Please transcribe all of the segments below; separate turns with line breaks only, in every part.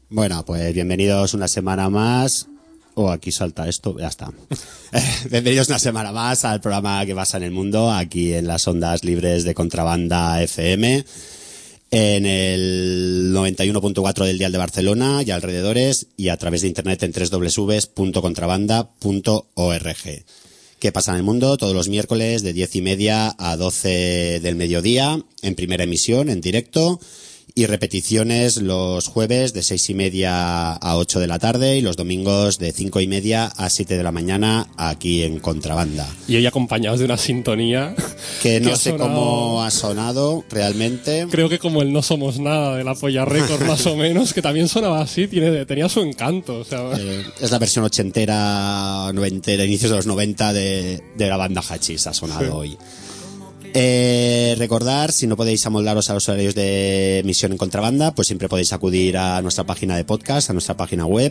Bueno, pues bienvenidos una semana más. Aquí salta esto, ya está. Bienvenidos una semana más al programa que pasa en el mundo, aquí en las ondas libres de Contrabanda FM, en el 91.4 del dial de Barcelona y alrededores, y a través de internet en www.contrabanda.org. ¿Qué pasa en el mundo? Todos los miércoles de 10:30 a 12 del mediodía, en primera emisión, en directo, y repeticiones los jueves de 6:30 a 8 de la tarde y los domingos de 5:30 a 7 de la mañana aquí en Contrabanda.
Y hoy acompañados de una sintonía
que no sé cómo ha sonado realmente.
Creo que como el No Somos Nada de la Polla Record más o menos, que también sonaba así, tenía su encanto. O sea,
es la versión ochentera, noventera, inicios de los 90 de la banda Hachís ha sonado hoy. Recordar, si no podéis amoldaros a los horarios de emisión en Contrabanda, pues siempre podéis acudir a nuestra página de podcast, a nuestra página web,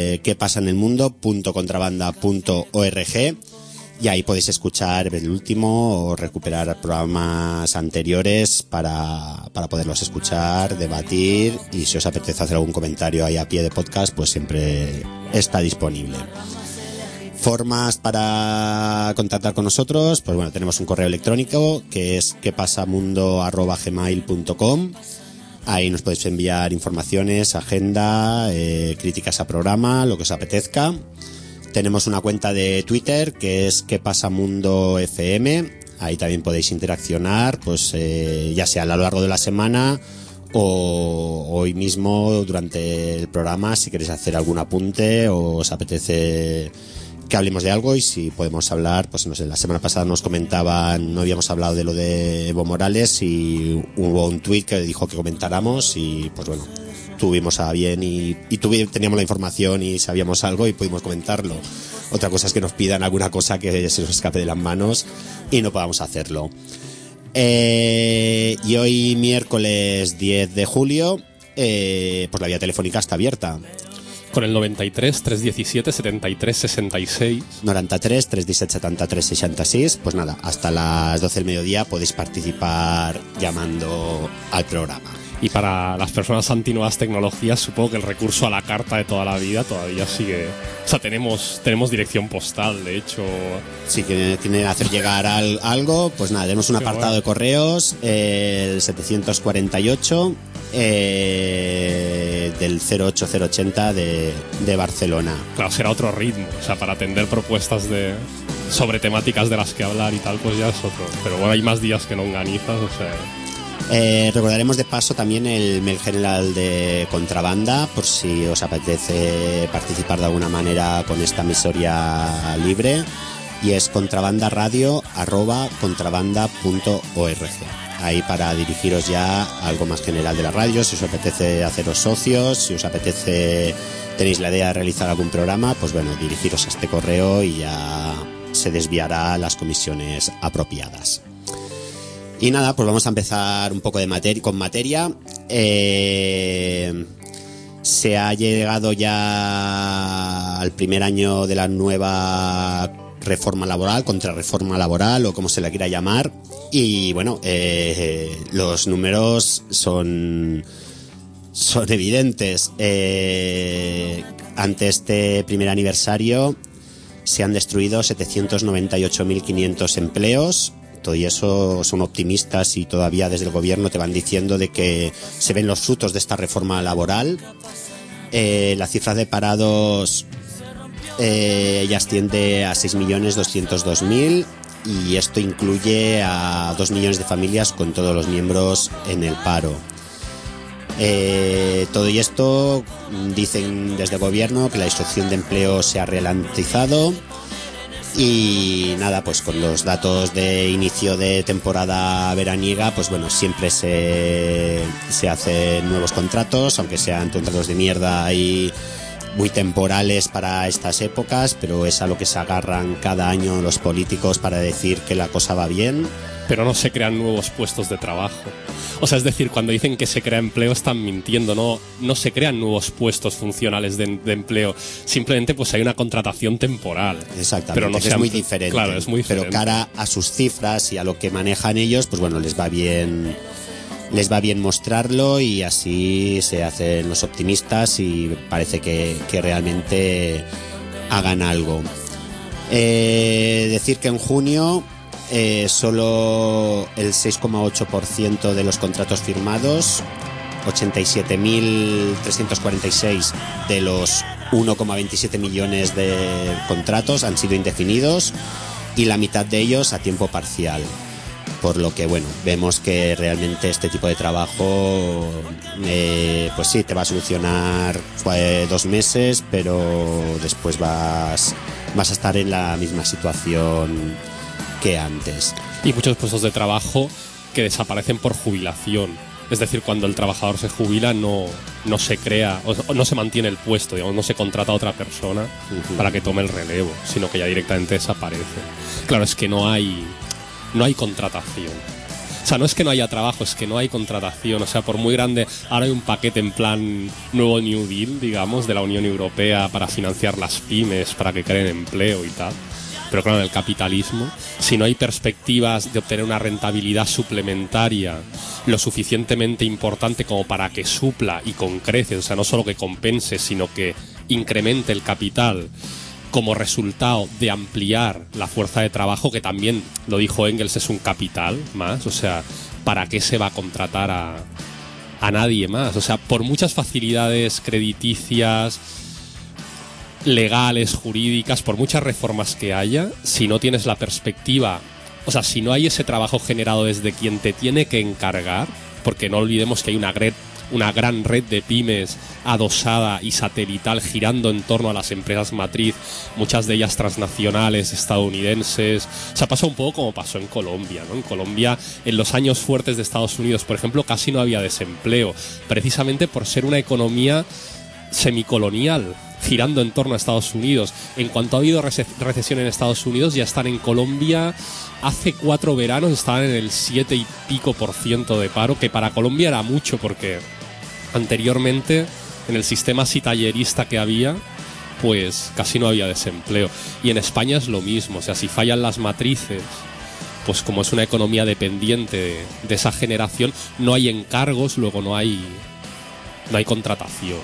quepasaenelmundo.contrabanda.org, y ahí podéis escuchar el último o recuperar programas anteriores para poderlos escuchar, debatir, y si os apetece hacer algún comentario ahí a pie de podcast, pues siempre está disponible. Formas para contactar con nosotros, pues bueno, tenemos un correo electrónico que es quepasamundo@gmail.com. Ahí nos podéis enviar informaciones, agenda, críticas a programa, lo que os apetezca. Tenemos una cuenta de Twitter que es quepasamundofm. Ahí también podéis interaccionar, pues ya sea a lo largo de la semana o hoy mismo durante el programa, si queréis hacer algún apunte o os apetece que hablemos de algo, y si podemos hablar, pues no sé, la semana pasada nos comentaban, no habíamos hablado de lo de Evo Morales y hubo un tuit que dijo que comentáramos, y pues bueno, tuvimos a bien y teníamos la información y sabíamos algo y pudimos comentarlo. Otra cosa es que nos pidan alguna cosa que se nos escape de las manos y no podamos hacerlo. Y hoy miércoles 10 de julio, pues la vía telefónica está abierta.
Con el 93 317 73 66.
93 317 73 66. Pues nada, hasta las 12 del mediodía podéis participar llamando al programa.
Y para las personas anti-nuevas tecnologías, supongo que el recurso a la carta de toda la vida todavía sigue. O sea, tenemos dirección postal, de hecho.
Si quieren hacer llegar algo, pues nada, tenemos un apartado de correos, el 748 del 08080 de Barcelona.
Claro, será otro ritmo. O sea, para atender propuestas sobre temáticas de las que hablar y tal, pues ya es otro. Pero bueno, hay más días que longanizas, o sea.
Recordaremos de paso también el mail general de Contrabanda, por si os apetece participar de alguna manera con esta emisoria libre, y es contrabanda@contrabanda.org. Ahí para dirigiros ya a algo más general de la radio, si os apetece haceros socios, si os apetece, tenéis la idea de realizar algún programa, pues bueno, dirigiros a este correo y ya se desviará a las comisiones apropiadas. Y nada, pues vamos a empezar un poco con materia. Se ha llegado ya al primer año de la nueva reforma laboral, contrarreforma laboral o como se la quiera llamar. Y bueno, los números son evidentes. Ante este primer aniversario se han destruido 798.500 empleos. Todo y eso son optimistas, y todavía desde el gobierno te van diciendo de que se ven los frutos de esta reforma laboral. La cifra de parados ya asciende a 6.202.000, y esto incluye a 2 millones de familias con todos los miembros en el paro. Todo y esto dicen desde el gobierno que la destrucción de empleo se ha ralentizado. Y nada, pues con los datos de inicio de temporada veraniega, pues bueno, siempre se hacen nuevos contratos, aunque sean contratos de mierda y muy temporales para estas épocas, pero es a lo que se agarran cada año los políticos para decir que la cosa va bien.
Pero no se crean nuevos puestos de trabajo. O sea, es decir, cuando dicen que se crea empleo están mintiendo, no se crean nuevos puestos funcionales de empleo. Simplemente pues hay una contratación temporal.
Exactamente,
pero no
que es muy diferente.
Claro, es muy diferente.
Pero cara a sus cifras y a lo que manejan ellos, pues bueno, les va bien les va bien mostrarlo y así se hacen los optimistas y parece que realmente hagan algo. Decir que en junio solo el 6,8% de los contratos firmados, 87.346 de los 1,27 millones de contratos han sido indefinidos y la mitad de ellos a tiempo parcial. Por lo que, bueno, vemos que realmente este tipo de trabajo, pues sí, te va a solucionar 2 meses, pero después vas a estar en la misma situación que antes.
Y muchos puestos de trabajo que desaparecen por jubilación. Es decir, cuando el trabajador se jubila no se crea, o no se mantiene el puesto, digamos, no se contrata a otra persona para que tome el relevo, sino que ya directamente desaparece. Claro, es que no hay contratación. O sea, no es que no haya trabajo, es que no hay contratación. O sea, por muy grande, ahora hay un paquete en plan nuevo New Deal, digamos, de la Unión Europea para financiar las pymes, para que creen empleo y tal. Pero claro, en el capitalismo, si no hay perspectivas de obtener una rentabilidad suplementaria lo suficientemente importante como para que supla y con creces, o sea, no solo que compense, sino que incremente el capital como resultado de ampliar la fuerza de trabajo, que también, lo dijo Engels, es un capital más, o sea, ¿para qué se va a contratar a nadie más? O sea, por muchas facilidades crediticias, legales, jurídicas, por muchas reformas que haya, si no tienes la perspectiva, o sea, si no hay ese trabajo generado desde quien te tiene que encargar, porque no olvidemos que hay una gran red de pymes adosada y satelital girando en torno a las empresas matriz, muchas de ellas transnacionales, estadounidenses. O sea, pasa un poco como pasó en Colombia, ¿no? En Colombia, en los años fuertes de Estados Unidos, por ejemplo, casi no había desempleo, precisamente por ser una economía semicolonial, girando en torno a Estados Unidos. En cuanto ha habido recesión en Estados Unidos, ya están en Colombia. Hace 4 veranos estaban en el 7 y pico % de paro, que para Colombia era mucho porque anteriormente en el sistema citallerista que había, pues casi no había desempleo. Y en España es lo mismo, o sea, si fallan las matrices, pues como es una economía dependiente de esa generación, no hay encargos, luego no hay contratación.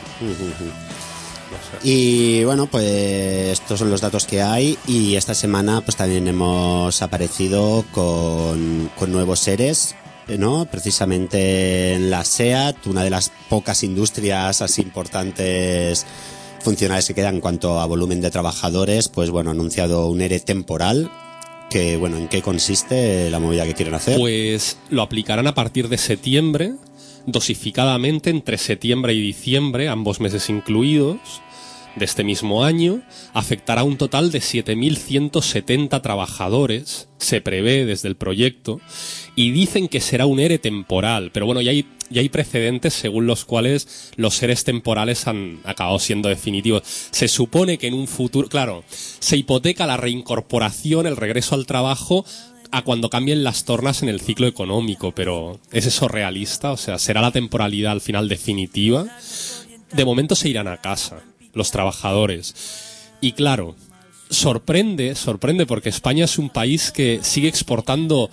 Y bueno, pues estos son los datos que hay, y esta semana pues también hemos aparecido con nuevos seres, ¿no? Precisamente en la SEAT, una de las pocas industrias así importantes funcionales que quedan en cuanto a volumen de trabajadores, pues bueno, ha anunciado un ERE temporal. Que bueno, ¿en qué consiste la movida que quieren hacer?
Pues lo aplicarán a partir de septiembre, dosificadamente entre septiembre y diciembre, ambos meses incluidos, de este mismo año. Afectará a un total de 7.170 trabajadores, se prevé desde el proyecto, y dicen que será un ERE temporal, pero bueno, ya hay precedentes según los cuales los EREs temporales han acabado siendo definitivos. Se supone que en un futuro, claro, se hipoteca la reincorporación, el regreso al trabajo, a cuando cambien las tornas en el ciclo económico, pero ¿es eso realista? O sea, ¿será la temporalidad al final definitiva? De momento se irán a casa los trabajadores. Y claro, sorprende porque España es un país que sigue exportando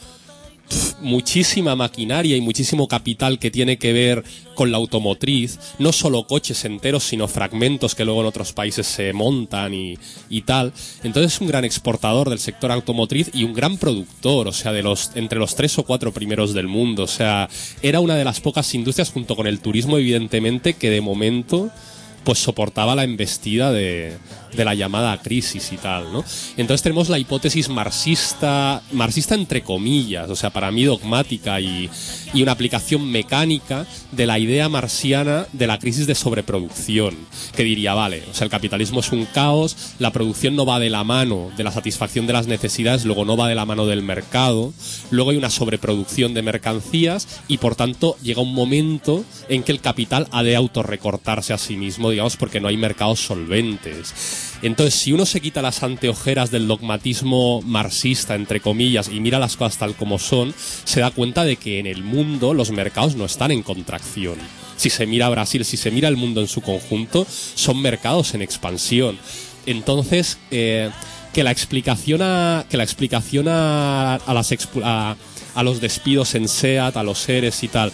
muchísima maquinaria y muchísimo capital que tiene que ver con la automotriz, no solo coches enteros, sino fragmentos que luego en otros países se montan y tal. Entonces es un gran exportador del sector automotriz y un gran productor, o sea, entre los 3 o 4 primeros del mundo. O sea, era una de las pocas industrias, junto con el turismo evidentemente, que de momento pues soportaba la embestida de la llamada crisis y tal, ¿no? Entonces tenemos la hipótesis marxista entre comillas, o sea, para mí dogmática y una aplicación mecánica de la idea marxiana de la crisis de sobreproducción, que diría, vale, o sea, el capitalismo es un caos, la producción no va de la mano de la satisfacción de las necesidades, luego no va de la mano del mercado, luego hay una sobreproducción de mercancías y por tanto llega un momento en que el capital ha de autorrecortarse a sí mismo, digamos, porque no hay mercados solventes. Entonces, si uno se quita las anteojeras del dogmatismo marxista, entre comillas, y mira las cosas tal como son, se da cuenta de que en el mundo los mercados no están en contracción. Si se mira Brasil, si se mira el mundo en su conjunto, son mercados en expansión. Entonces, que la explicación a los despidos en SEAT, a los ERES y tal,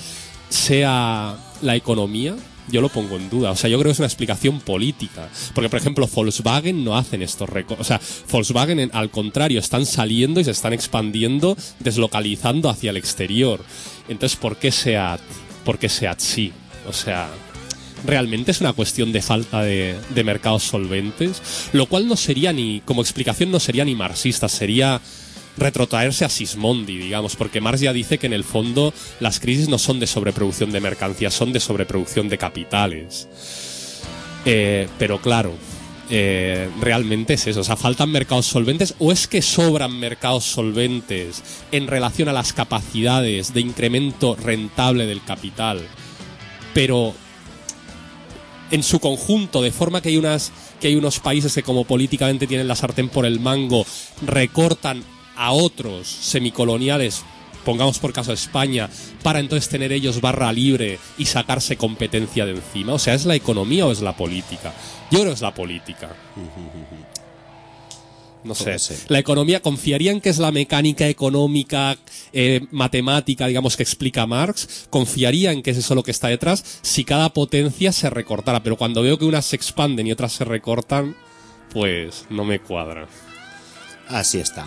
sea la economía, yo lo pongo en duda. O sea, yo creo que es una explicación política. Porque, por ejemplo, Volkswagen no hacen estos recortes. O sea, Volkswagen, al contrario, están saliendo y se están expandiendo, deslocalizando hacia el exterior. Entonces, ¿por qué Seat sí? O sea, realmente es una cuestión de falta de mercados solventes, lo cual no sería ni, como explicación, no sería ni marxista, sería retrotraerse a Sismondi, digamos, porque Marx ya dice que en el fondo las crisis no son de sobreproducción de mercancías, son de sobreproducción de capitales. Pero claro, realmente es eso, o sea, faltan mercados solventes, o es que sobran mercados solventes en relación a las capacidades de incremento rentable del capital, pero en su conjunto, de forma que hay unos países que, como políticamente tienen la sartén por el mango, recortan a otros semicoloniales, pongamos por caso España, para entonces tener ellos barra libre y sacarse competencia de encima. O sea, ¿es la economía o es la política? Yo creo que es la política. No sé. La economía, confiaría en que es la mecánica económica, matemática, digamos, que explica Marx. Confiaría en que es eso lo que está detrás si cada potencia se recortara. Pero cuando veo que unas se expanden y otras se recortan, pues no me cuadra.
Así está.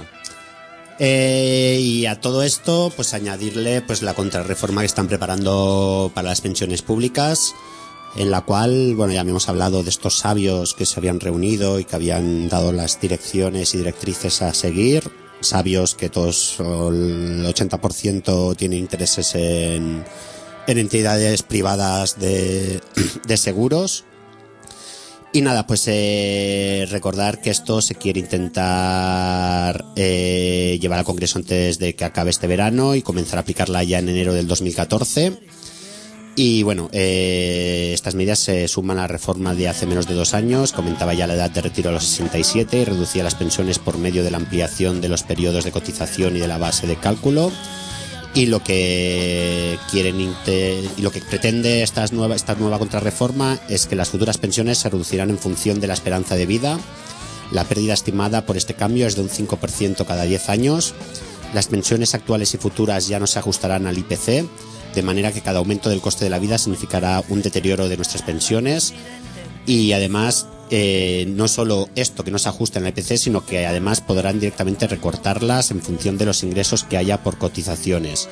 Y a todo esto, pues añadirle pues la contrarreforma que están preparando para las pensiones públicas, en la cual, bueno, ya hemos hablado de estos sabios que se habían reunido y que habían dado las direcciones y directrices a seguir. Sabios que todos, el 80% tienen intereses en entidades privadas de seguros. Y nada, pues recordar que esto se quiere intentar llevar al Congreso antes de que acabe este verano y comenzar a aplicarla ya en enero del 2014. Y bueno, estas medidas se suman a la reforma de hace menos de 2 años, que aumentaba ya la edad de retiro a los 67 y reducía las pensiones por medio de la ampliación de los periodos de cotización y de la base de cálculo. Y lo que quieren y lo que pretende esta nueva contrarreforma es que las futuras pensiones se reducirán en función de la esperanza de vida. La pérdida estimada por este cambio es de un 5% cada 10 años. Las pensiones actuales y futuras ya no se ajustarán al IPC, de manera que cada aumento del coste de la vida significará un deterioro de nuestras pensiones. Y además, no solo esto, que no se ajusta en la IPC, sino que además podrán directamente recortarlas en función de los ingresos que haya por cotizaciones.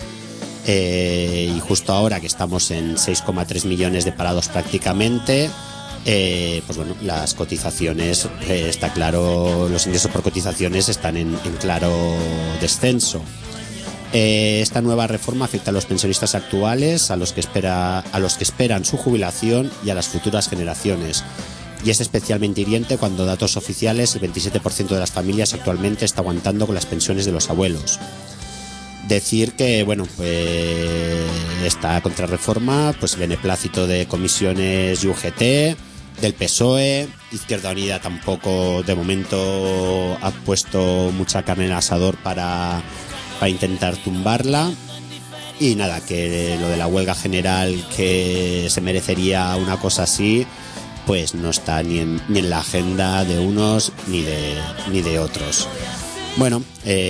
Y justo ahora que estamos en 6,3 millones de parados prácticamente, pues bueno, las cotizaciones, está claro, los ingresos por cotizaciones están en claro descenso. Esta nueva reforma afecta a los pensionistas actuales, a los que esperan su jubilación y a las futuras generaciones. Y es especialmente hiriente cuando, datos oficiales, el 27% de las familias actualmente está aguantando con las pensiones de los abuelos. Decir que, bueno, pues esta contrarreforma, pues beneplácito de comisiones y UGT, del PSOE, Izquierda Unida tampoco de momento ha puesto mucha carne en el asador para intentar tumbarla. Y nada, que lo de la huelga general, que se merecería una cosa así, pues no está ni en la agenda de unos ni de otros. Bueno,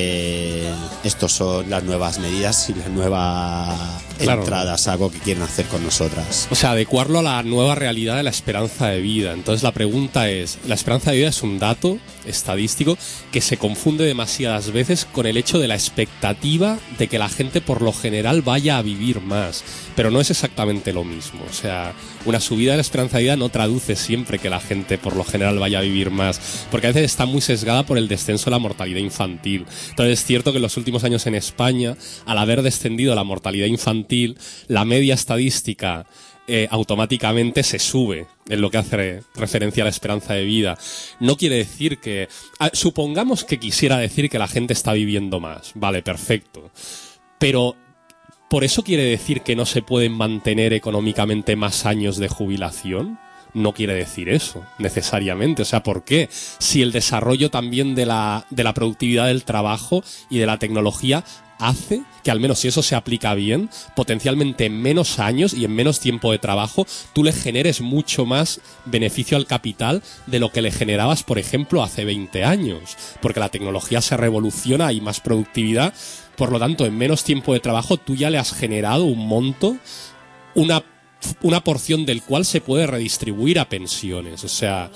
estos son las nuevas medidas y las nuevas entradas, algo que quieren hacer con nosotras.
O sea, adecuarlo a la nueva realidad de la esperanza de vida. Entonces la pregunta es, la esperanza de vida es un dato estadístico que se confunde demasiadas veces con el hecho de la expectativa de que la gente por lo general vaya a vivir más. Pero no es exactamente lo mismo. O sea, una subida de la esperanza de vida no traduce siempre que la gente por lo general vaya a vivir más, porque a veces está muy sesgada por el descenso de la mortalidad infantil. Entonces es cierto que en los últimos años en España, al haber descendido la mortalidad infantil, la media estadística automáticamente se sube en lo que hace referencia a la esperanza de vida. No quiere decir que... supongamos que quisiera decir que la gente está viviendo más. Vale, perfecto. Pero ¿por eso quiere decir que no se pueden mantener económicamente más años de jubilación? No quiere decir eso, necesariamente. O sea, ¿por qué? Si el desarrollo también de la productividad del trabajo y de la tecnología hace que, al menos si eso se aplica bien, potencialmente en menos años y en menos tiempo de trabajo, tú le generes mucho más beneficio al capital de lo que le generabas, por ejemplo, hace 20 años. Porque la tecnología se revoluciona, hay más productividad, por lo tanto, en menos tiempo de trabajo tú ya le has generado un monto una porción del cual se puede redistribuir a pensiones, o sea,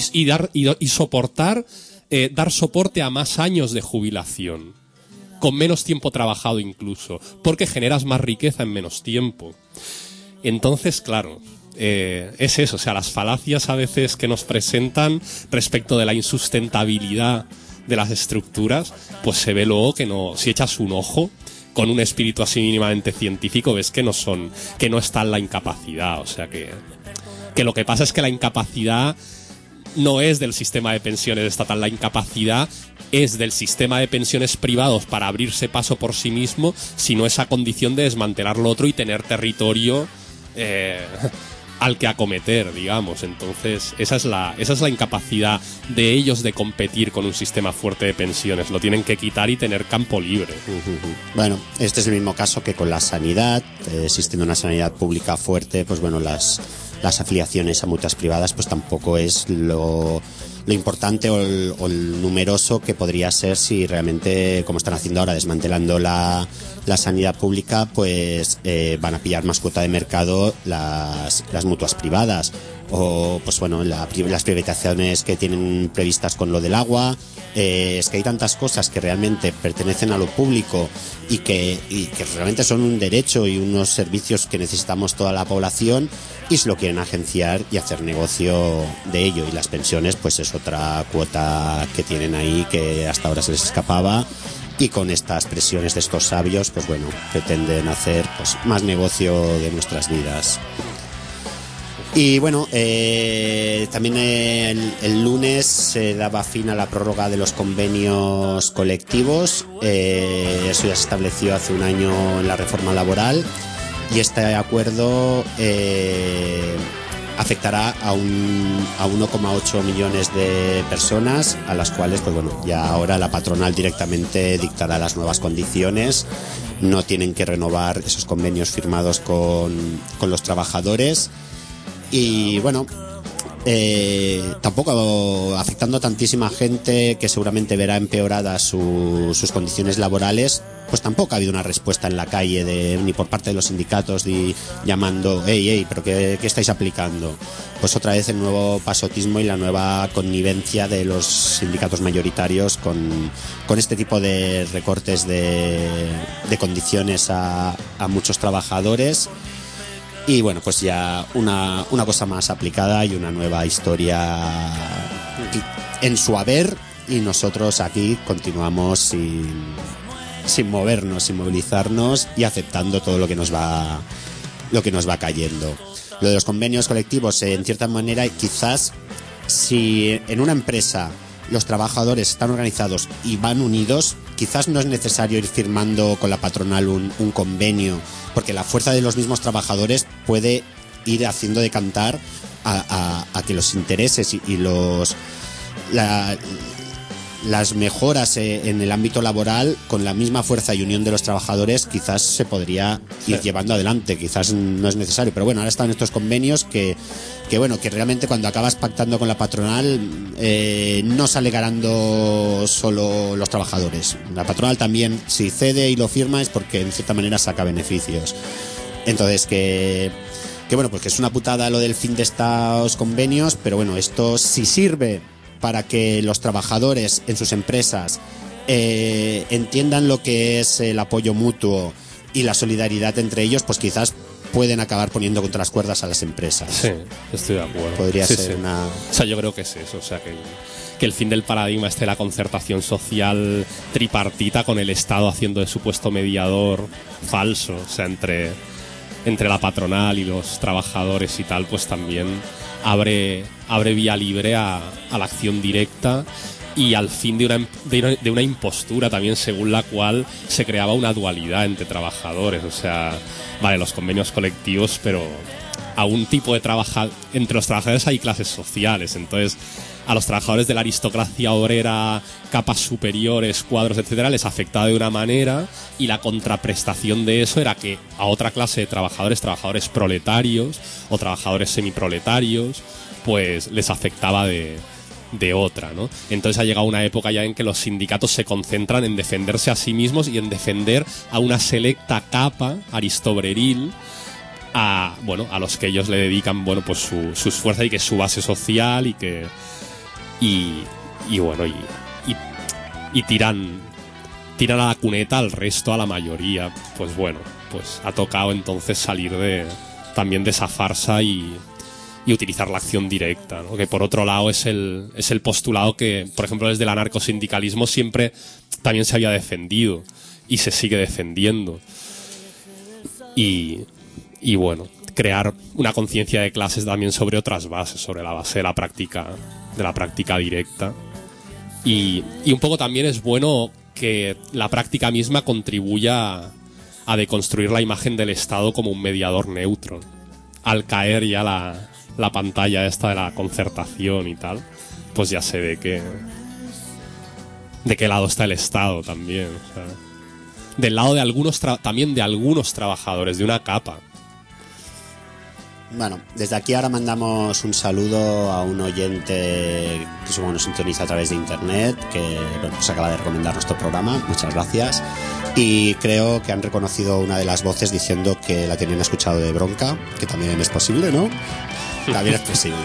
y soportar, dar soporte a más años de jubilación, con menos tiempo trabajado incluso, porque generas más riqueza en menos tiempo. Entonces, claro, es eso, o sea, las falacias a veces que nos presentan respecto de la insustentabilidad de las estructuras, pues se ve luego que no, si echas un ojo con un espíritu así mínimamente científico, ves que no está en la incapacidad, o sea que lo que pasa es que la incapacidad no es del sistema de pensiones estatal, la incapacidad es del sistema de pensiones privados para abrirse paso por sí mismo, sino esa condición de desmantelar lo otro y tener territorio al que acometer, digamos. Entonces, esa es la incapacidad de ellos de competir con un sistema fuerte de pensiones. Lo tienen que quitar y tener campo libre.
Bueno, este es el mismo caso que con la sanidad. Existiendo una sanidad pública fuerte, pues bueno, las afiliaciones a mutuas privadas pues tampoco es lo importante o el numeroso que podría ser si realmente, como están haciendo ahora, desmantelando la sanidad pública, pues van a pillar más cuota de mercado las mutuas privadas. O pues bueno, las privatizaciones que tienen previstas con lo del agua. Es que hay tantas cosas que realmente pertenecen a lo público y que realmente son un derecho y unos servicios que necesitamos toda la población, y se lo quieren agenciar y hacer negocio de ello. Y las pensiones pues es otra cuota que tienen ahí que hasta ahora se les escapaba, y con estas presiones de estos sabios pues bueno, pretenden hacer pues más negocio de nuestras vidas. Y bueno, también el lunes se daba fin a la prórroga de los convenios colectivos. Eso ya se estableció hace un año en la reforma laboral, y este acuerdo afectará a 1,8 millones de personas, a las cuales pues bueno, ya ahora la patronal directamente dictará las nuevas condiciones. No tienen que renovar esos convenios firmados con los trabajadores. Y bueno, tampoco afectando a tantísima gente que seguramente verá empeoradas sus condiciones laborales, pues tampoco ha habido una respuesta en la calle ni por parte de los sindicatos llamando ¡Ey, pero qué estáis aplicando! Pues otra vez el nuevo pasotismo y la nueva connivencia de los sindicatos mayoritarios con este tipo de recortes de condiciones a muchos trabajadores. Y bueno, pues ya una cosa más aplicada y una nueva historia en su haber, y nosotros aquí continuamos sin movernos, sin movilizarnos y aceptando todo lo que nos va cayendo. Lo de los convenios colectivos, en cierta manera, quizás si en una empresa los trabajadores están organizados y van unidos, quizás no es necesario ir firmando con la patronal un convenio, porque la fuerza de los mismos trabajadores puede ir haciendo decantar a que los intereses y las mejoras en el ámbito laboral, con la misma fuerza y unión de los trabajadores, quizás se podría ir llevando adelante. Quizás no es necesario, pero bueno, ahora están estos convenios que realmente cuando acabas pactando con la patronal no sale ganando solo los trabajadores. La patronal también, si cede y lo firma, es porque en cierta manera saca beneficios. Entonces que bueno, pues que es una putada lo del fin de estos convenios, pero bueno, esto sí sirve para que los trabajadores en sus empresas entiendan lo que es el apoyo mutuo y la solidaridad entre ellos, pues quizás pueden acabar poniendo contra las cuerdas a las empresas.
Sí, estoy de acuerdo.
Podría ser
sí.
una...
O sea, yo creo que es eso, o sea, que el fin del paradigma de la concertación social tripartita, con el Estado haciendo de supuesto mediador falso, o sea, entre la patronal y los trabajadores y tal, pues también abre vía libre a la acción directa y al fin de una impostura también, según la cual se creaba una dualidad entre trabajadores. O sea, vale, los convenios colectivos, pero a un tipo de entre los trabajadores hay clases sociales. Entonces, a los trabajadores de la aristocracia obrera, capas superiores, cuadros, etcétera, les afectaba de una manera, y la contraprestación de eso era que a otra clase de trabajadores proletarios o trabajadores semiproletarios, pues les afectaba de otra, ¿no? Entonces ha llegado una época ya en que los sindicatos se concentran en defenderse a sí mismos y en defender a una selecta capa aristobreril a los que ellos le dedican, bueno, pues sus fuerzas y que es su base social y tiran a la cuneta al resto, a la mayoría. Pues bueno, pues ha tocado entonces salir también de esa farsa y utilizar la acción directa, ¿no? Que por otro lado es el postulado que, por ejemplo, desde el anarcosindicalismo siempre también se había defendido y se sigue defendiendo. Y bueno, crear una conciencia de clases también sobre otras bases, sobre la base de la práctica directa. Y un poco también es bueno que la práctica misma contribuya a deconstruir la imagen del Estado como un mediador neutro. Al caer ya la pantalla esta de la concertación y tal, pues ya se ve de qué lado está el Estado también. O sea, del lado de algunos también de algunos trabajadores, de una capa.
Bueno, desde aquí ahora mandamos un saludo a un oyente que supongo nos sintoniza a través de internet, que pues acaba de recomendar nuestro programa. Muchas gracias. Y creo que han reconocido una de las voces diciendo que la tenían escuchado de Bronca, que también es posible, ¿no? También es posible.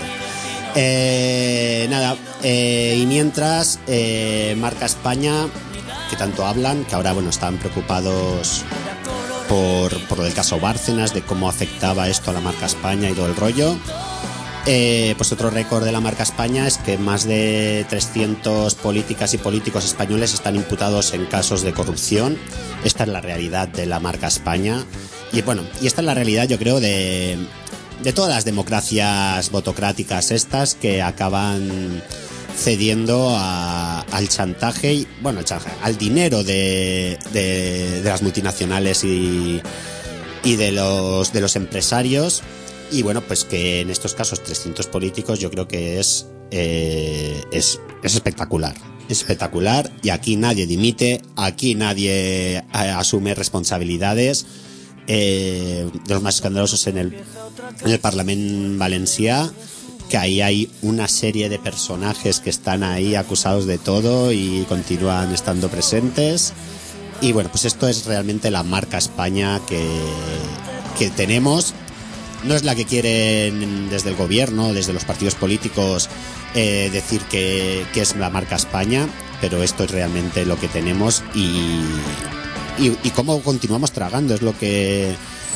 Y mientras, Marca España, que tanto hablan, que ahora están preocupados por lo del caso Bárcenas, de cómo afectaba esto a la Marca España y todo el rollo. Pues otro récord de la Marca España es que más de 300 políticas y políticos españoles están imputados en casos de corrupción. Esta es la realidad de la Marca España. Y esta es la realidad, yo creo, de todas las democracias botocráticas estas, que acaban cediendo al chantaje y al dinero de las multinacionales y de los empresarios. Y pues que en estos casos 300 políticos yo creo que es espectacular. Espectacular, y aquí nadie dimite, aquí nadie asume responsabilidades. De los más escandalosos en el Parlament Valencià, que ahí hay una serie de personajes que están ahí acusados de todo y continúan estando presentes. Y pues esto es realmente la Marca España que tenemos. No es la que quieren desde el gobierno, desde los partidos políticos, decir que es la Marca España, pero esto es realmente lo que tenemos y cómo continuamos tragando es lo que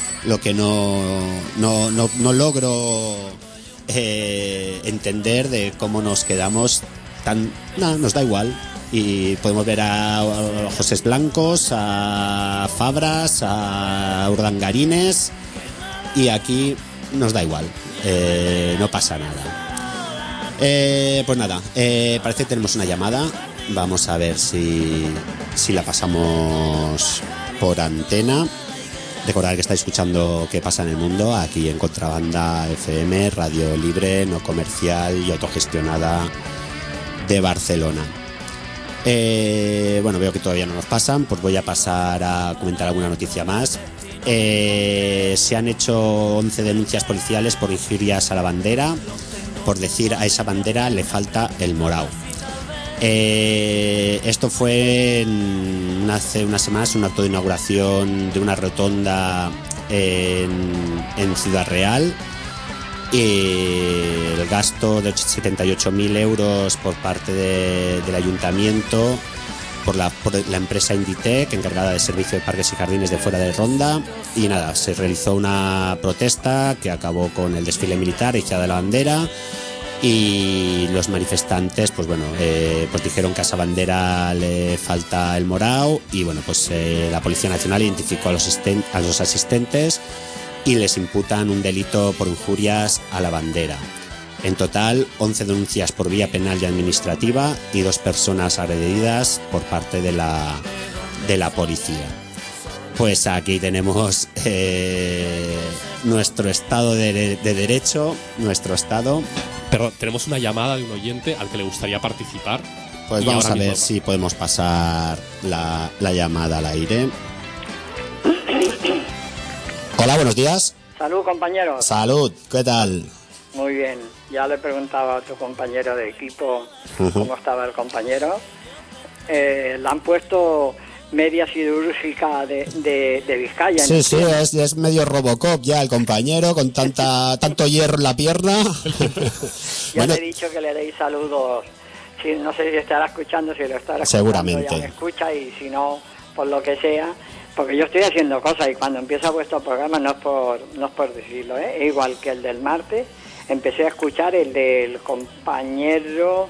no logro entender, de cómo nos quedamos nos da igual. Y podemos ver a Josés Blancos, a Fabras, a Urdangarines, y aquí nos da igual, no pasa nada. Parece que tenemos una llamada. Vamos a ver si la pasamos por antena. Recordad que estáis escuchando ¿Qué pasa en el mundo? Aquí en Contrabanda FM, radio libre, no comercial y autogestionada de Barcelona. Veo que todavía no nos pasan, pues voy a pasar a comentar alguna noticia más. Se han hecho 11 denuncias policiales por injurias a la bandera, por decir a esa bandera le falta el morao. Esto fue hace unas semanas, un acto de inauguración de una rotonda en Ciudad Real. El gasto de 78.000 euros por parte del ayuntamiento, por la empresa Inditec, encargada de servicio de parques y jardines de fuera de Ronda. Y se realizó una protesta que acabó con el desfile militar, izada de la bandera. Y los manifestantes pues dijeron que a esa bandera le falta el morao. Y la Policía Nacional identificó a los asistentes y les imputan un delito por injurias a la bandera. En total, 11 denuncias por vía penal y administrativa y 2 personas agredidas por parte de la policía. Pues aquí tenemos nuestro Estado de Derecho, nuestro Estado.
Pero tenemos una llamada de un oyente al que le gustaría participar.
Pues vamos a ver si podemos pasar la llamada al aire. Hola, buenos días.
Salud, compañero.
Salud, ¿qué tal?
Muy bien, ya le preguntaba a tu compañero de equipo cómo estaba el compañero. Le han puesto media siderúrgica de Vizcaya.
Sí, sí, es medio Robocop ya el compañero, con tanto hierro en la pierna.
Ya
Bueno,
le he dicho que le deis saludos. Sí, no sé si estará escuchando, si lo estará escuchando,
seguramente.
ya me escucha, y si no, por lo que sea, porque yo estoy haciendo cosas y cuando empieza vuestro programa no es por decirlo, es igual que el del martes. Empecé a escuchar el del compañero,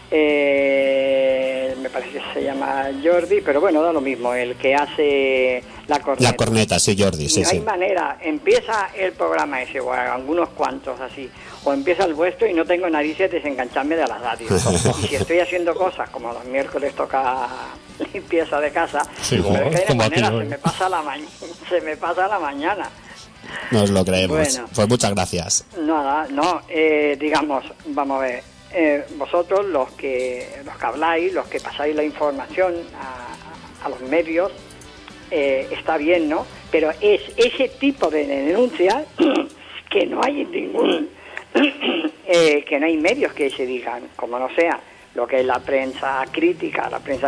me parece que se llama Jordi, pero bueno, da lo mismo, el que hace la corneta.
La corneta, sí, Jordi, sí,
No hay
sí.
manera, empieza el programa ese, o algunos cuantos así, o empieza el vuestro y no tengo narices de desengancharme de la radio. Y si estoy haciendo cosas, como los miércoles toca limpieza de casa,
Sí,
pero es que de
como aquí
manera
hoy.
se me pasa la mañana.
Nos lo creemos.
Bueno.
Pues muchas gracias.
Nada, no, digamos, vamos a ver, vosotros los que habláis, los que pasáis la información a los medios, está bien, ¿no? Pero es ese tipo de denuncias que no hay ningún, que no hay medios que se digan, como no sea lo que es la prensa crítica,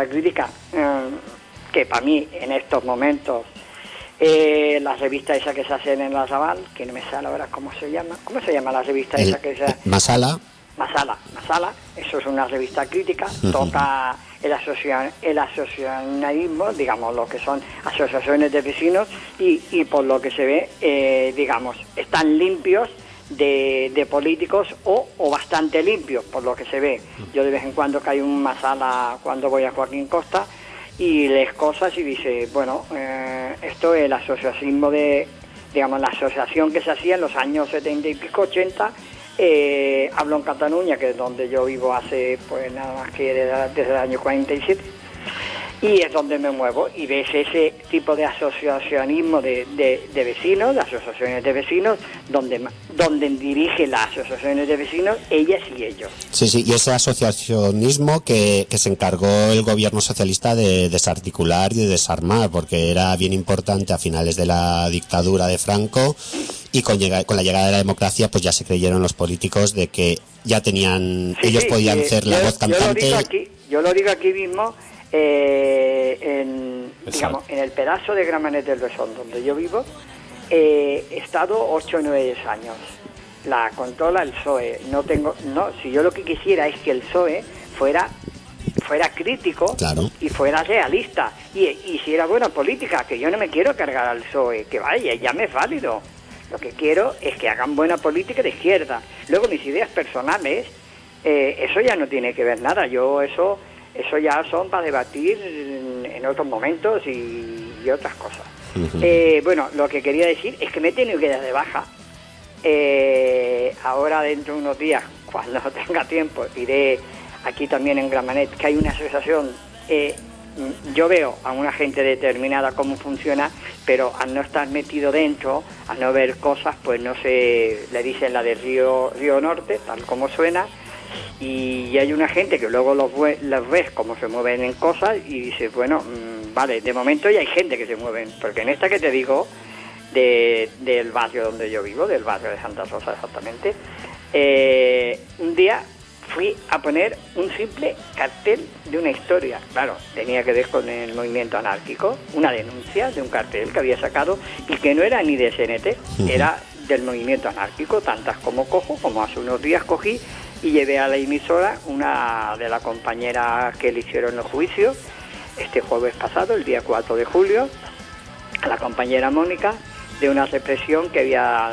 que para mí en estos momentos, la revista esa que se hace en el Arrabal, que no me sale ahora cómo se llama la revista esa que se
Masala.
Masala, eso es una revista crítica, toca el asociacionismo, digamos, lo que son asociaciones de vecinos, y por lo que se ve, digamos, están limpios de políticos o bastante limpios, por lo que se ve. Yo de vez en cuando caigo en Masala cuando voy a Joaquín Costa y lees cosas y dice, bueno, esto es el asociacionismo digamos, la asociación que se hacía en los años 70 y pico, 80, hablo en Cataluña, que es donde yo vivo hace, pues nada más que desde el año 47, y es donde me muevo, y ves ese tipo de asociacionismo de vecinos, de asociaciones de vecinos, donde dirigen las asociaciones de vecinos, ellas y ellos.
Sí, sí, y ese asociacionismo que se encargó el gobierno socialista de desarticular y de desarmar, porque era bien importante a finales de la dictadura de Franco, y con la llegada de la democracia pues ya se creyeron los políticos de que ya tenían,
Sí,
ellos
sí,
podían ser la voz cantante.
Yo lo digo aquí mismo, digamos, en el pedazo de Gramenet del Besón donde yo vivo, he estado 8 o 9 años. La controla el PSOE. Si yo lo que quisiera es que el PSOE fuera crítico,
claro,
y fuera realista y hiciera buena política, que yo no me quiero cargar al PSOE, que vaya, ya me es válido. Lo que quiero es que hagan buena política de izquierda. Luego mis ideas personales, eso ya no tiene que ver nada. Eso ya son para debatir en otros momentos y otras cosas. Bueno, lo que quería decir es que me he tenido que dar de baja. Ahora dentro de unos días, cuando tenga tiempo, iré aquí también en Gramenet, que hay una asociación. Yo veo a una gente determinada cómo funciona, pero al no estar metido dentro, al no ver cosas, pues no sé, le dicen la de Río Norte, tal como suena, y hay una gente que luego los ves cómo se mueven en cosas y dices, bueno, vale, de momento ya hay gente que se mueven, porque en esta que te digo, del barrio donde yo vivo, del barrio de Santa Rosa exactamente, un día fui a poner un simple cartel de una historia. Claro, tenía que ver con el movimiento anárquico, una denuncia de un cartel que había sacado y que no era ni de CNT, era del movimiento anárquico, tantas como cojo, como hace unos días cogí y llevé a la emisora una de las compañeras que le hicieron el juicio este jueves pasado, el día 4 de julio, a la compañera Mónica, de una represión que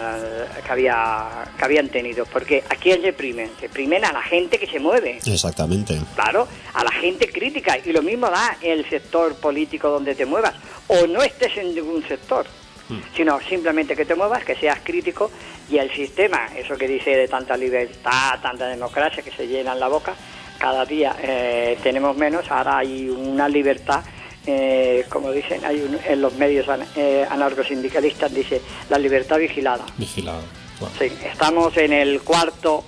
habían tenido, porque aquí reprimen a la gente que se mueve.
Exactamente.
Claro, a la gente crítica, y lo mismo da el sector político donde te muevas, o no estés en ningún sector, sino simplemente que te muevas, que seas crítico, y el sistema, eso que dice de tanta libertad, tanta democracia, que se llenan la boca, cada día tenemos menos. Ahora hay una libertad, como dicen, en los medios anarcosindicalistas, dice la libertad vigilada.
Bueno.
Sí, estamos en el cuarto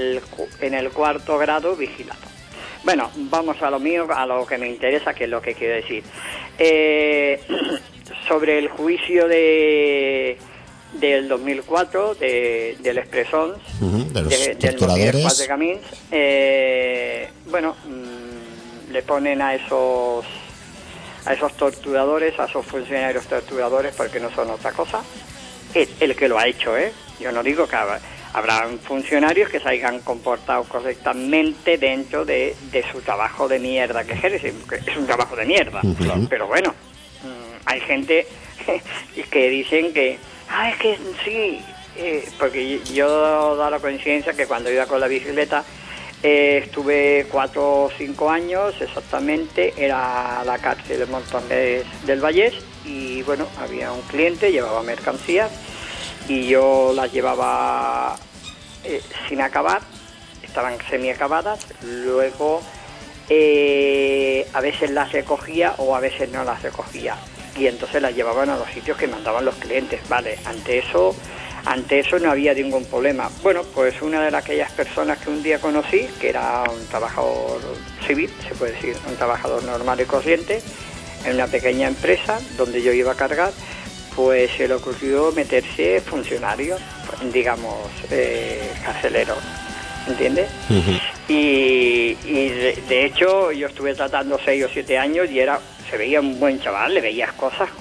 grado vigilado. Bueno, vamos a lo mío, a lo que me interesa, que es lo que quiero decir. Sobre el juicio del 2004 del Expresons,
de los
del
torturadores.
Motier de Camins, bueno, le ponen a a esos torturadores, a esos funcionarios torturadores, porque no son otra cosa, el que lo ha hecho, Yo no digo que habrá funcionarios que se hayan comportado correctamente dentro de su trabajo de mierda que ejercen, que es un trabajo de mierda, pero bueno, hay gente que dicen que, es que sí, porque yo da la coincidencia que cuando iba con la bicicleta, estuve 4 o 5 años exactamente, era la cárcel de Montornès del Vallès, y bueno, había un cliente, llevaba mercancías y yo las llevaba sin acabar, estaban semi-acabadas, luego a veces las recogía o a veces no las recogía, y entonces las llevaban a los sitios que mandaban los clientes, ¿vale? Ante eso no había ningún problema. Bueno, pues una de aquellas personas que un día conocí, que era un trabajador civil, se puede decir, un trabajador normal y corriente, en una pequeña empresa donde yo iba a cargar, pues se le ocurrió meterse funcionario, digamos, carcelero, ¿entiendes? Y de hecho yo estuve tratando 6 o 7 años y se veía un buen chaval, le veías cosas.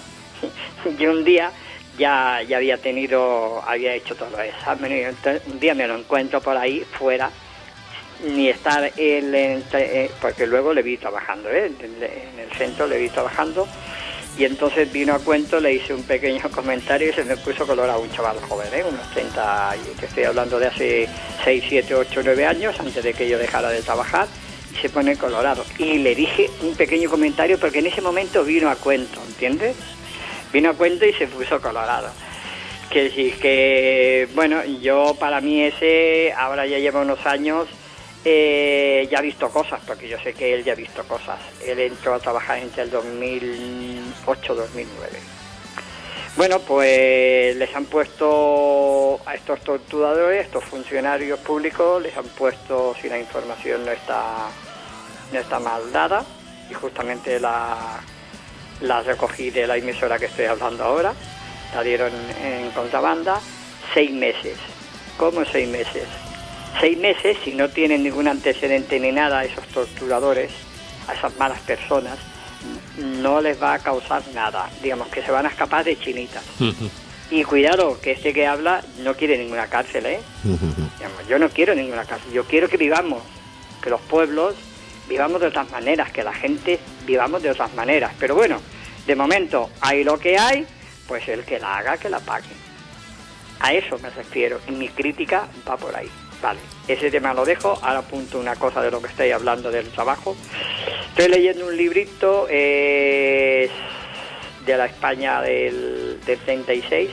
Y un día ya había hecho todos los exámenes, y entonces un día me lo encuentro por ahí fuera, ni estar él, porque luego le vi trabajando, en el centro le vi trabajando, y entonces vino a cuento, le hice un pequeño comentario y se me puso colorado, un chaval joven, unos 30, te estoy hablando de hace 6, 7, 8, 9 años, antes de que yo dejara de trabajar, y se pone colorado. Y le dije un pequeño comentario porque en ese momento vino a cuento, ¿entiendes? Vino a cuento y se puso colorado. Que sí, que bueno, yo para mí ahora ya lleva unos años, ya ha visto cosas, porque yo sé que él ya ha visto cosas. Él entró a trabajar entre el 2008-2009. Bueno, pues les han puesto a estos torturadores, estos funcionarios públicos, les han puesto, si la información no está mal dada, y justamente la recogí de la emisora que estoy hablando ahora, la dieron en contrabanda, 6 meses. ¿Cómo 6 meses? 6 meses, si no tienen ningún antecedente ni nada, a esos torturadores, a esas malas personas, no les va a causar nada. Digamos que se van a escapar de chinitas. Y cuidado, que que habla no quiere ninguna cárcel, Digamos, yo no quiero ninguna cárcel. Yo quiero que vivamos, que los pueblos vivamos de otras maneras, que la gente vivamos de otras maneras. Pero bueno, de momento hay lo que hay, pues el que la haga, que la pague. A eso me refiero, y mi crítica va por ahí. Vale, ese tema lo dejo, ahora apunto una cosa de lo que estoy hablando del trabajo. Estoy leyendo un librito de la España del 36,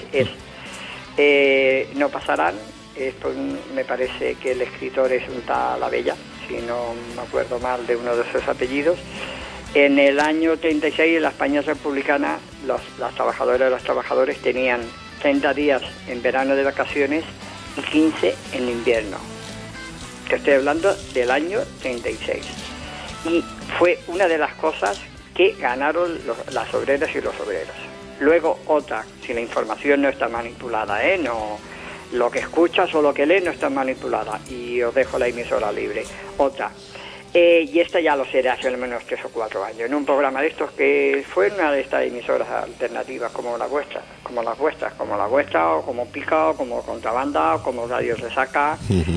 No pasarán, esto me parece que el escritor es un tal Abella, si no me acuerdo mal de uno de sus apellidos. En el año 36, en la España republicana, las trabajadoras y los trabajadores tenían 30 días en verano de vacaciones y 15 en invierno. Te estoy hablando del año 36. Y fue una de las cosas que ganaron las obreras y los obreros. Luego otra, si la información no está manipulada, no, lo que escuchas o lo que lees no está manipulada, y os dejo la emisora libre. Otra, y esta ya lo sé de hace al menos 3 o 4 años, en un programa de estos que fue una de estas emisoras alternativas como las vuestras, o como Pica, o como Contrabanda, o como Radio Resaca.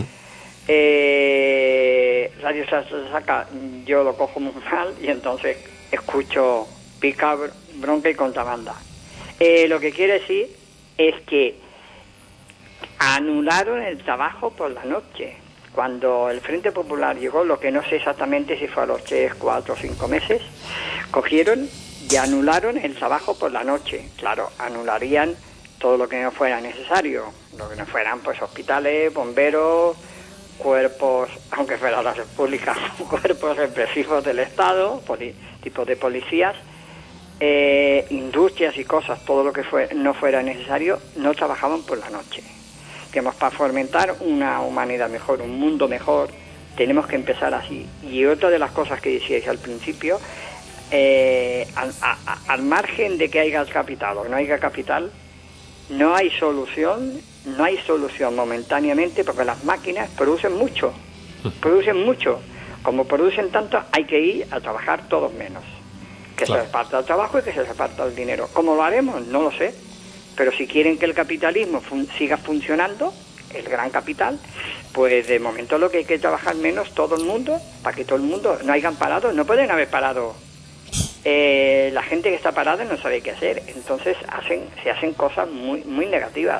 Radio Resaca yo lo cojo muy mal y entonces escucho Pica, Bronca y Contrabanda. Lo que quiere decir es que anularon el trabajo por la noche. Cuando el Frente Popular llegó, lo que no sé exactamente si fue a los 3, 4 o 5 meses, cogieron y anularon el trabajo por la noche. Claro, anularían todo lo que no fuera necesario, lo que no fueran pues hospitales, bomberos, cuerpos, aunque fuera la República, cuerpos represivos del Estado, tipo de policías, industrias y cosas, todo lo que no fuera necesario, no trabajaban por la noche. Digamos, para fomentar una humanidad mejor, un mundo mejor, tenemos que empezar así. Y otra de las cosas que decíais al principio, al margen de que haya capital o no haya capital, no hay solución momentáneamente, porque las máquinas producen mucho. Como producen tanto, hay que ir a trabajar todos menos. Que se reparta el trabajo y que se reparta el dinero. ¿Cómo lo haremos? No lo sé. Pero si quieren que el capitalismo siga funcionando, el gran capital, pues de momento lo que hay que trabajar menos todo el mundo, para que todo el mundo no hayan parado, no pueden haber parado. La gente que está parada no sabe qué hacer, entonces se hacen cosas muy, muy negativas.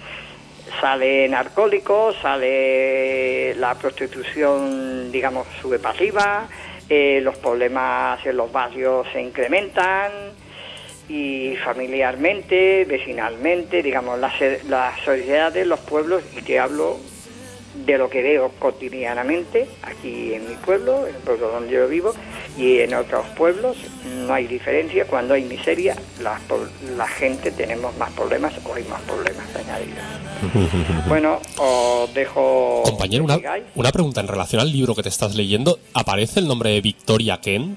Salen alcohólicos, sale la prostitución, digamos, sube pasiva, los problemas en los barrios se incrementan, y familiarmente, vecinalmente, digamos, las sociedades, los pueblos, y te hablo de lo que veo cotidianamente aquí en mi pueblo, en el pueblo donde yo vivo, y en otros pueblos no hay diferencia. Cuando hay miseria, la gente tenemos más problemas, o hay más problemas añadidos. Bueno, os dejo...
Compañero, una pregunta en relación al libro que te estás leyendo. ¿Aparece el nombre de Victoria Kent?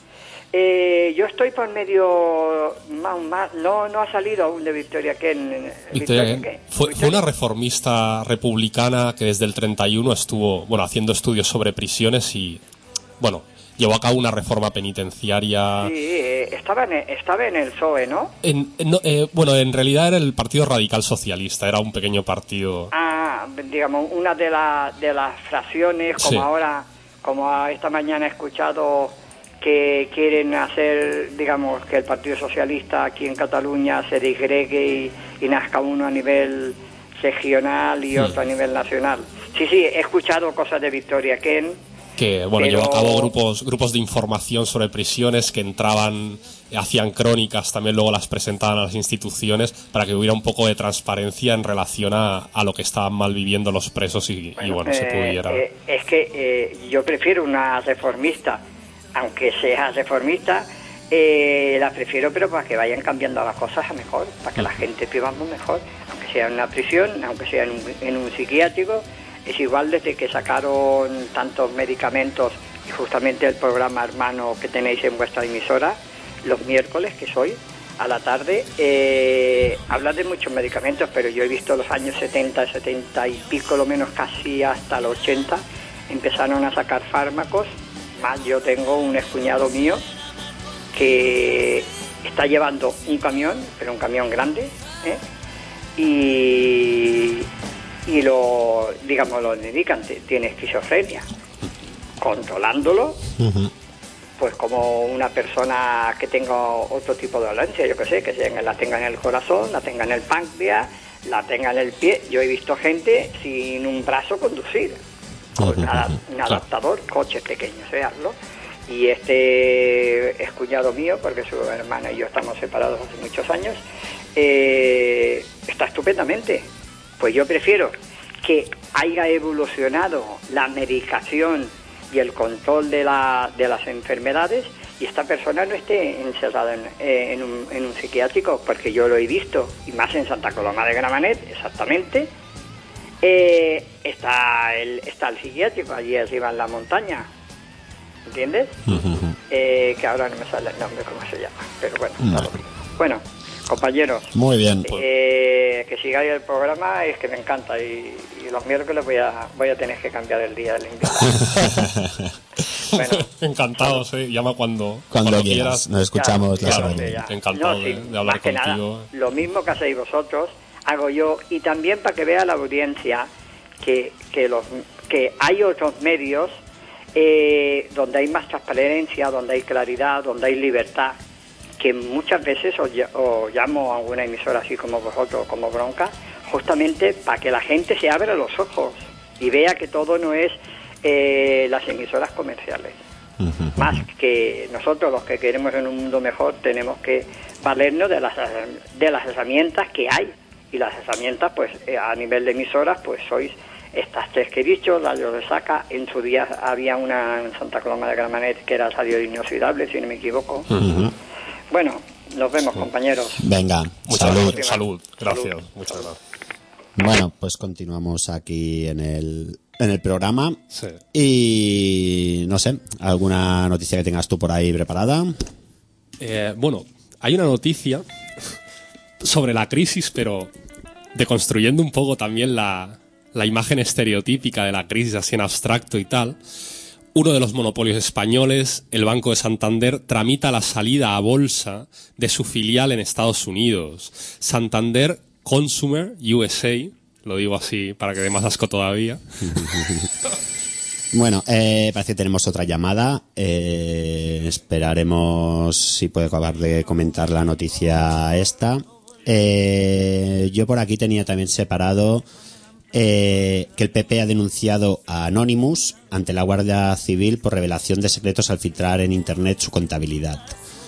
Yo estoy por medio... No ha salido aún de Victoria Kent.
Victoria Kent. Fue una reformista republicana que desde el 31 estuvo haciendo estudios sobre prisiones y llevó a cabo una reforma penitenciaria.
Sí, estaba en el PSOE, ¿no?
En realidad era el Partido Radical Socialista, era un pequeño partido.
Digamos, una de las fracciones, como sí. Ahora, como esta mañana he escuchado que quieren hacer, digamos, que el Partido Socialista aquí en Cataluña se disgregue y nazca uno a nivel regional y otro a nivel nacional. Sí, he escuchado cosas de Victoria Kent.
Que, llevó a cabo grupos de información sobre prisiones que entraban, hacían crónicas, también luego las presentaban a las instituciones para que hubiera un poco de transparencia en relación a lo que estaban mal viviendo los presos y se pudiera...
es que yo prefiero una reformista. Aunque sea reformista, la prefiero, pero para que vayan cambiando las cosas a mejor, para que la gente vivamos mejor, aunque sea en una prisión, aunque sea en un psiquiátrico. Es igual desde que sacaron tantos medicamentos, y justamente el programa hermano que tenéis en vuestra emisora, los miércoles, que soy, a la tarde, habla de muchos medicamentos, pero yo he visto los años 70 y pico, lo menos casi hasta los 80, empezaron a sacar fármacos. Más, yo tengo un excuñado mío que está llevando un camión, pero un camión grande, y lo dedican, tiene esquizofrenia, controlándolo, pues como una persona que tenga otro tipo de dolencia, yo que sé, la tenga en el corazón, la tenga en el páncreas, la tenga en el pie. Yo he visto gente sin un brazo conducir, con un adaptador, coches pequeños, ¿no? Y este es cuñado mío, porque su hermana y yo estamos separados hace muchos años, está estupendamente. Pues yo prefiero que haya evolucionado la medicación y el control de las enfermedades y esta persona no esté encerrada en un psiquiátrico, porque yo lo he visto, y más en Santa Coloma de Gramenet, exactamente. Está el psiquiátrico allí arriba en la montaña, ¿entiendes? Que ahora no me sale el nombre, cómo se llama, pero bueno. Bueno, compañeros,
muy bien,
que sigáis el programa, es que me encanta, y los miércoles voy a tener que cambiar el día del invitado. Bueno,
encantado, llama cuando quieras.
Nos escuchamos la semana.
Encantado de hablar contigo.
Nada, lo mismo que hacéis vosotros hago yo, y también para que vea la audiencia que hay otros medios donde hay más transparencia, donde hay claridad, donde hay libertad, que muchas veces os llamo a alguna emisora así como vosotros, como Bronca, justamente para que la gente se abra los ojos y vea que todo no es las emisoras comerciales. Más que nosotros, los que queremos en un mundo mejor, tenemos que valernos de las herramientas que hay. Y las herramientas, pues, a nivel de emisoras, pues sois estas tres que he dicho, Radio Resaca. En su día había una en Santa Coloma de Gramenet que era Radio Inoxidable, si no me equivoco. Bueno, nos vemos, compañeros.
Venga,
salud. Gracias, muchas gracias.
Bueno, pues continuamos aquí en el programa.
Sí.
Y no sé, ¿alguna noticia que tengas tú por ahí preparada?
Hay una noticia sobre la crisis, pero deconstruyendo un poco también la imagen estereotípica de la crisis así en abstracto y tal, uno de los monopolios españoles, el Banco de Santander, tramita la salida a bolsa de su filial en Estados Unidos. Santander Consumer USA, lo digo así para que dé más asco todavía.
Bueno, parece que tenemos otra llamada. Esperaremos si puede acabar de comentar la noticia esta. Yo por aquí tenía también separado que el PP ha denunciado a Anonymous ante la Guardia Civil por revelación de secretos al filtrar en Internet su contabilidad.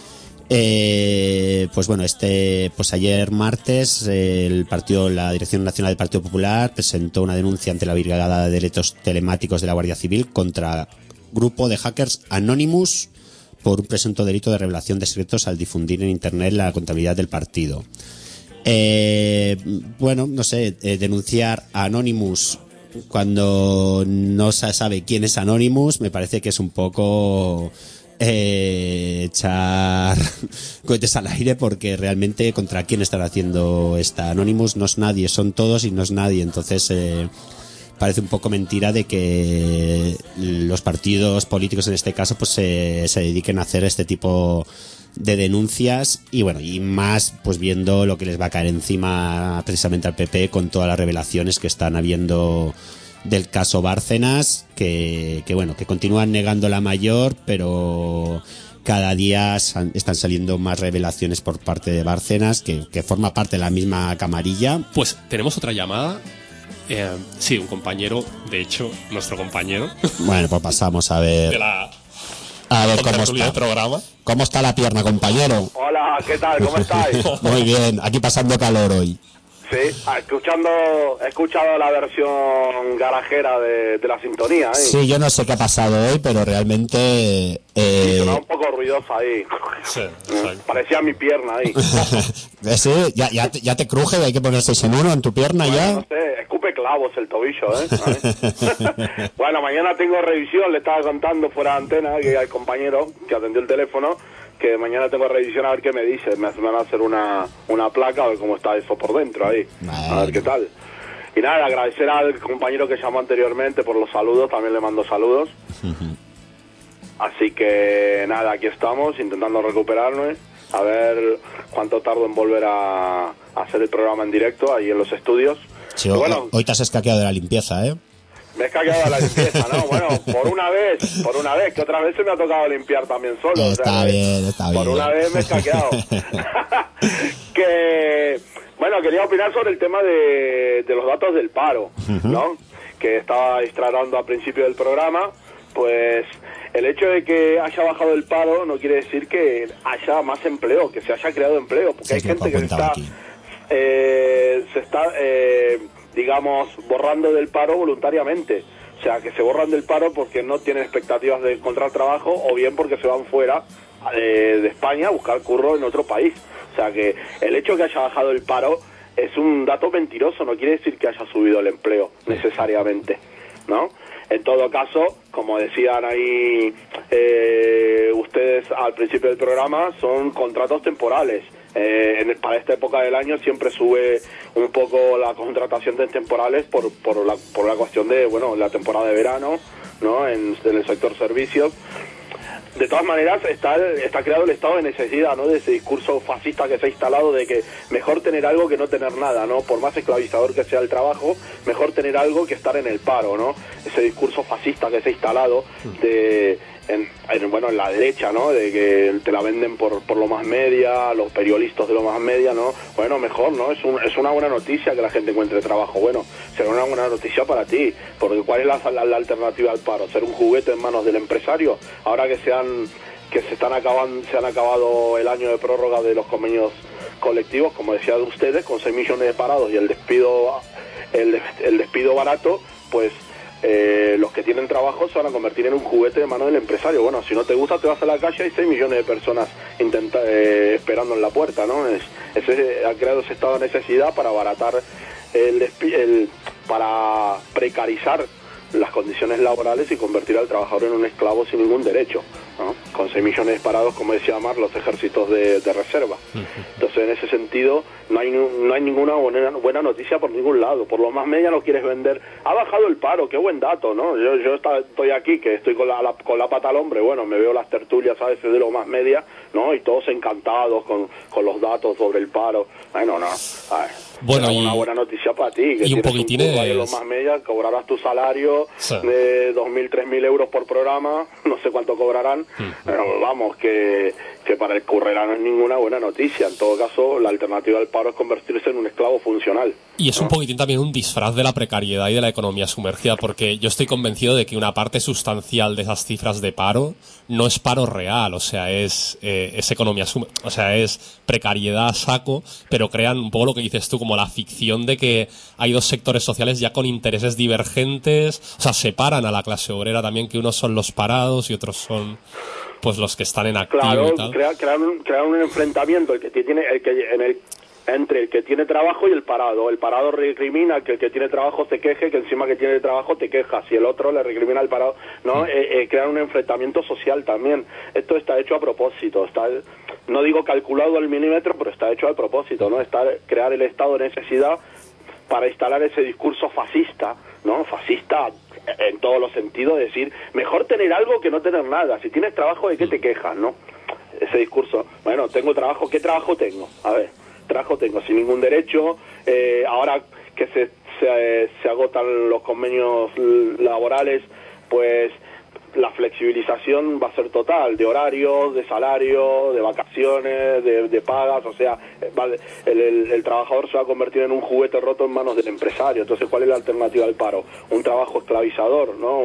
Pues bueno, pues ayer martes la Dirección Nacional del Partido Popular presentó una denuncia ante la Brigada de Delitos Telemáticos de la Guardia Civil contra grupo de hackers Anonymous por un presunto delito de revelación de secretos al difundir en Internet la contabilidad del partido. Bueno, no sé, denunciar a Anonymous cuando no se sabe quién es Anonymous me parece que es un poco echar cohetes al aire, porque realmente contra quién están haciendo esta Anonymous no es nadie, son todos y no es nadie. Entonces parece un poco mentira de que los partidos políticos en este caso pues se dediquen a hacer este tipo de denuncias, y bueno, y más pues viendo lo que les va a caer encima precisamente al PP con todas las revelaciones que están habiendo del caso Bárcenas, que bueno, que continúan negando la mayor, pero cada día están saliendo más revelaciones por parte de Bárcenas, que forma parte de la misma camarilla.
Pues tenemos otra llamada. Sí, un compañero, de hecho, nuestro compañero.
Bueno, pues pasamos a ver. A ver cómo está
el programa.
¿Cómo está la pierna, compañero?
Hola, ¿qué tal? ¿Cómo estáis?
Muy bien, aquí pasando calor hoy.
Sí, he escuchado la versión garajera de la sintonía, ¿eh?
Sí, yo no sé qué ha pasado hoy, pero realmente...
Sí, sonaba un poco ruidosa ahí.
Sí,
parecía mi pierna ahí.
Sí, ya te cruje, hay que poner 6 en 1 en tu pierna. Bueno, ya.
No sé, escupe clavos el tobillo, ¿eh? Bueno, mañana tengo revisión, le estaba contando fuera de antena que al compañero que atendió el teléfono, que mañana tengo revisión a ver qué me dice. Me van a hacer una placa a ver cómo está eso por dentro ahí. Vale. A ver qué tal. Y nada, agradecer al compañero que llamó anteriormente por los saludos, también le mando saludos. Así que nada, aquí estamos intentando recuperarnos, a ver cuánto tardo en volver a hacer el programa en directo ahí en los estudios.
Sí, bueno, hoy te has escaqueado de la limpieza, ¿eh?
Me he escaqueado de la limpieza, ¿no? Bueno, por una vez, que otras veces me ha tocado limpiar también solo.
Está bien.
Por una vez me he escaqueado. Que, bueno, quería opinar sobre el tema de los datos del paro, ¿no? Que estaba tratando al principio del programa. Pues el hecho de que haya bajado el paro no quiere decir que haya más empleo, que se haya creado empleo, porque hay gente que se está digamos, borrando del paro voluntariamente. O sea, que se borran del paro porque no tienen expectativas de encontrar trabajo, o bien porque se van fuera de España a buscar curro en otro país. O sea, que el hecho de que haya bajado el paro es un dato mentiroso, no quiere decir que haya subido el empleo necesariamente, ¿no? En todo caso, como decían ahí ustedes al principio del programa, son contratos temporales. Para esta época del año siempre sube un poco la contratación de temporales por la cuestión de, bueno, la temporada de verano, ¿no? En el sector servicios. De todas maneras, está creado el estado de necesidad, ¿no? De ese discurso fascista que se ha instalado de que mejor tener algo que no tener nada, ¿no? Por más esclavizador que sea el trabajo, mejor tener algo que estar en el paro, ¿no? Ese discurso fascista que se ha instalado en la derecha, ¿no? De que te la venden por lo más media, los periodistas de lo más media, ¿no? Bueno, mejor, ¿no? Es una buena noticia que la gente encuentre trabajo. Bueno, será una buena noticia para ti, porque ¿cuál es la alternativa al paro? ¿Ser un juguete en manos del empresario? Ahora que se han acabado el año de prórroga de los convenios colectivos, como decía de ustedes, con 6 millones de parados y el despido barato, pues los que tienen trabajo se van a convertir en un juguete de mano del empresario. Bueno, si no te gusta te vas a la calle y hay 6 millones de personas esperando en la puerta, ¿no? Ha creado ese estado de necesidad para abaratar para precarizar las condiciones laborales y convertir al trabajador en un esclavo sin ningún derecho, ¿no? con 6 millones de parados, como decía Mar, los ejércitos de reserva. Entonces, en ese sentido, no hay ninguna buena noticia por ningún lado. Por lo más media no quieres vender. Ha bajado el paro, qué buen dato, ¿no? Yo estoy aquí, que estoy con la pata al hombre, bueno, me veo las tertulias a veces de lo más media, ¿no? Y todos encantados con los datos sobre el paro. Bueno, no.
Bueno,
una buena noticia para ti, que
y un
tienes
poquitín
curro ahí en lo más media, cobrarás tu salario de 2.000, 3.000 euros por programa, no sé cuánto cobrarán, pero vamos, que para el currera no es ninguna buena noticia. En todo caso, la alternativa al paro es convertirse en un esclavo funcional.
Y es un poquitín también un disfraz de la precariedad y de la economía sumergida, porque yo estoy convencido de que una parte sustancial de esas cifras de paro no es paro real, o sea, es economía o sea, es precariedad a saco, pero crean un poco lo que dices tú, como la ficción de que hay dos sectores sociales ya con intereses divergentes, o sea, separan a la clase obrera también, que unos son los parados y otros son pues los que están en activo.
Claro,
y tal.
Crear un enfrentamiento entre el que tiene trabajo y el parado. El parado recrimina que el que tiene trabajo se queje, que encima que tiene trabajo te quejas, y el otro le recrimina al parado, ¿no? Crear un enfrentamiento social también. Esto está hecho a propósito, no digo calculado al milímetro, pero está hecho a propósito, ¿no? Crear el estado de necesidad para instalar ese discurso fascista, ¿no? Fascista en todos los sentidos, decir, mejor tener algo que no tener nada. Si tienes trabajo, ¿de qué te quejas, no? Ese discurso, bueno, tengo trabajo, ¿qué trabajo tengo? A ver, trabajo tengo sin ningún derecho, ahora que se agotan los convenios laborales, pues la flexibilización va a ser total, de horarios, de salario, de vacaciones, de pagas, o sea, el trabajador se va a convertir en un juguete roto en manos del empresario. Entonces, ¿cuál es la alternativa al paro? Un trabajo esclavizador, ¿no?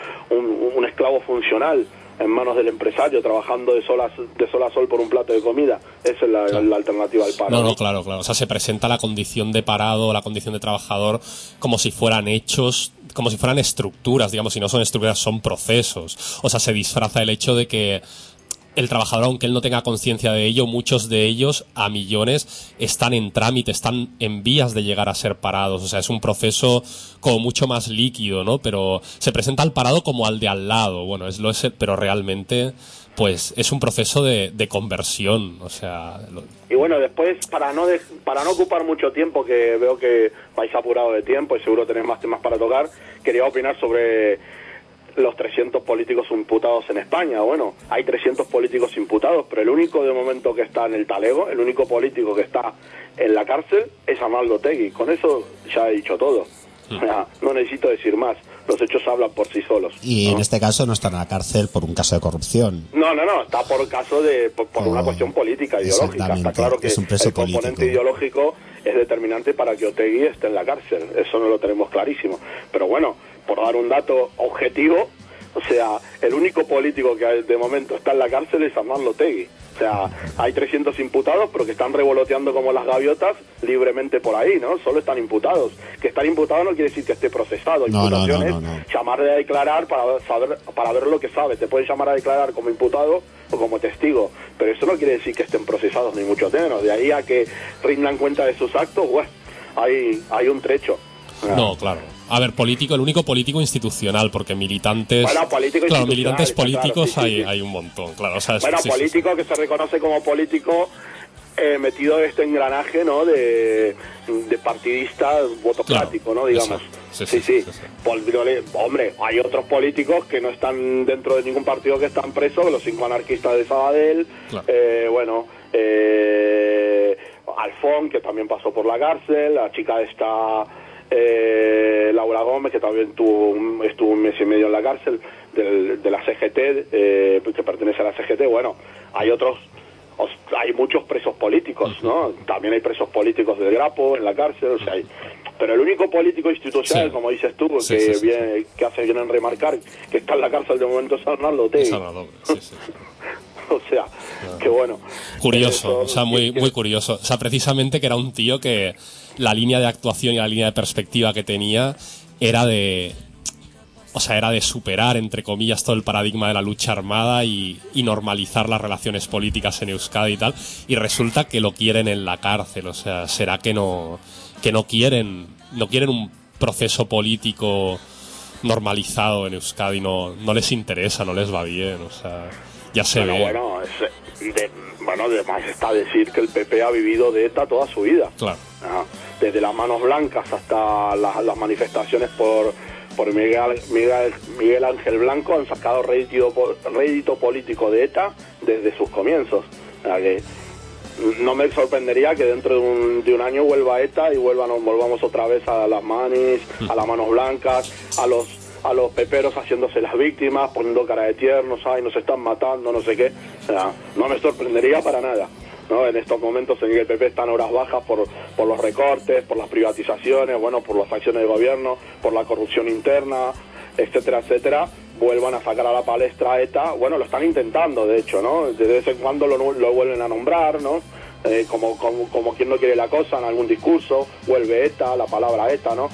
Un esclavo funcional en manos del empresario, trabajando de sol a sol por un plato de comida. Esa es la alternativa al paro.
No, claro. O sea, se presenta la condición de parado, la condición de trabajador, como si fueran hechos, como si fueran estructuras, digamos, si no son estructuras, son procesos. O sea, se disfraza el hecho de que el trabajador, aunque él no tenga conciencia de ello, muchos de ellos, a millones, están en trámite, están en vías de llegar a ser parados. O sea, es un proceso como mucho más líquido, ¿no? Pero se presenta al parado como al de al lado. Bueno, pero realmente, pues, es un proceso de conversión. O sea...
Y bueno, después, para no ocupar mucho tiempo, que veo que vais apurado de tiempo y seguro tenéis más temas para tocar, quería opinar sobre los 300 políticos imputados en España. Bueno, hay 300 políticos imputados, pero el único de momento que está en el talego, el único político que está en la cárcel es Arnaldo Otegi. Con eso ya he dicho todo. O sea, no necesito decir más. Los hechos hablan por sí solos.
Y
¿no?
En este caso no está en la cárcel por un caso de corrupción.
No, está por caso por una cuestión política, ideológica. Está claro que
es un preso
el componente
político.
Ideológico es determinante para que Otegi esté en la cárcel. Eso no lo tenemos clarísimo. Pero bueno, por dar un dato objetivo, o sea, el único político que de momento está en la cárcel es Arnaldo Otegi. O sea, hay 300 imputados, pero que están revoloteando como las gaviotas libremente por ahí, ¿no? Solo están imputados. Que estar imputado no quiere decir que esté procesado. Imputación es llamarle a declarar para ver lo que sabe. Te pueden llamar a declarar como imputado o como testigo, pero eso no quiere decir que estén procesados, ni mucho menos. De ahí a que rindan cuenta de sus actos, bueno, hay un trecho.
No, claro. A ver, el único político institucional, porque militantes...
Bueno,
militantes políticos
claro, sí.
Hay un montón, claro. O sea,
político que se reconoce como político metido en este engranaje, ¿no? De partidista votocrático, ¿no? Digamos. Sí. Hombre, hay otros políticos que no están dentro de ningún partido, que están presos, los 5 anarquistas de Sabadell, claro. Alfón, que también pasó por la cárcel, la chica esta... Laura Gómez, que también estuvo un mes y medio en la cárcel, de la CGT, que pertenece a la CGT. Bueno, hay muchos presos políticos, ¿no? También hay presos políticos del Grapo en la cárcel, o sea, pero el único político institucional, como dices tú, que hace bien en remarcar que está en la cárcel de momento, es Arnaldo Otegi. O sea, que bueno.
Curioso, o sea, muy curioso. O sea, precisamente que era un tío que la línea de actuación y la línea de perspectiva que tenía era de superar, entre comillas, todo el paradigma de la lucha armada y normalizar las relaciones políticas en Euskadi y tal. Y resulta que lo quieren en la cárcel. O sea, será que no quieren un proceso político normalizado en Euskadi, no les interesa, no les va bien, o sea... Ya se ve.
Bueno, además está decir que el PP ha vivido de ETA toda su vida.
Claro.
Desde las manos blancas hasta las manifestaciones por Miguel Ángel Blanco han sacado rédito político de ETA desde sus comienzos. O sea que no me sorprendería que dentro de un año vuelva ETA y volvamos otra vez a las manis, a las manos blancas, a los peperos haciéndose las víctimas, poniendo cara de tiernos, ay, nos están matando, no sé qué. O sea, no me sorprendería para nada, ¿no? En estos momentos en que el PP está en horas bajas por los recortes, por las privatizaciones, bueno, por las acciones de gobierno, por la corrupción interna, etcétera, etcétera, vuelvan a sacar a la palestra a ETA. Bueno, lo están intentando, de hecho, ¿no? De vez en cuando lo vuelven a nombrar, ¿no? Como quien no quiere la cosa, en algún discurso, vuelve ETA, la palabra ETA, ¿no?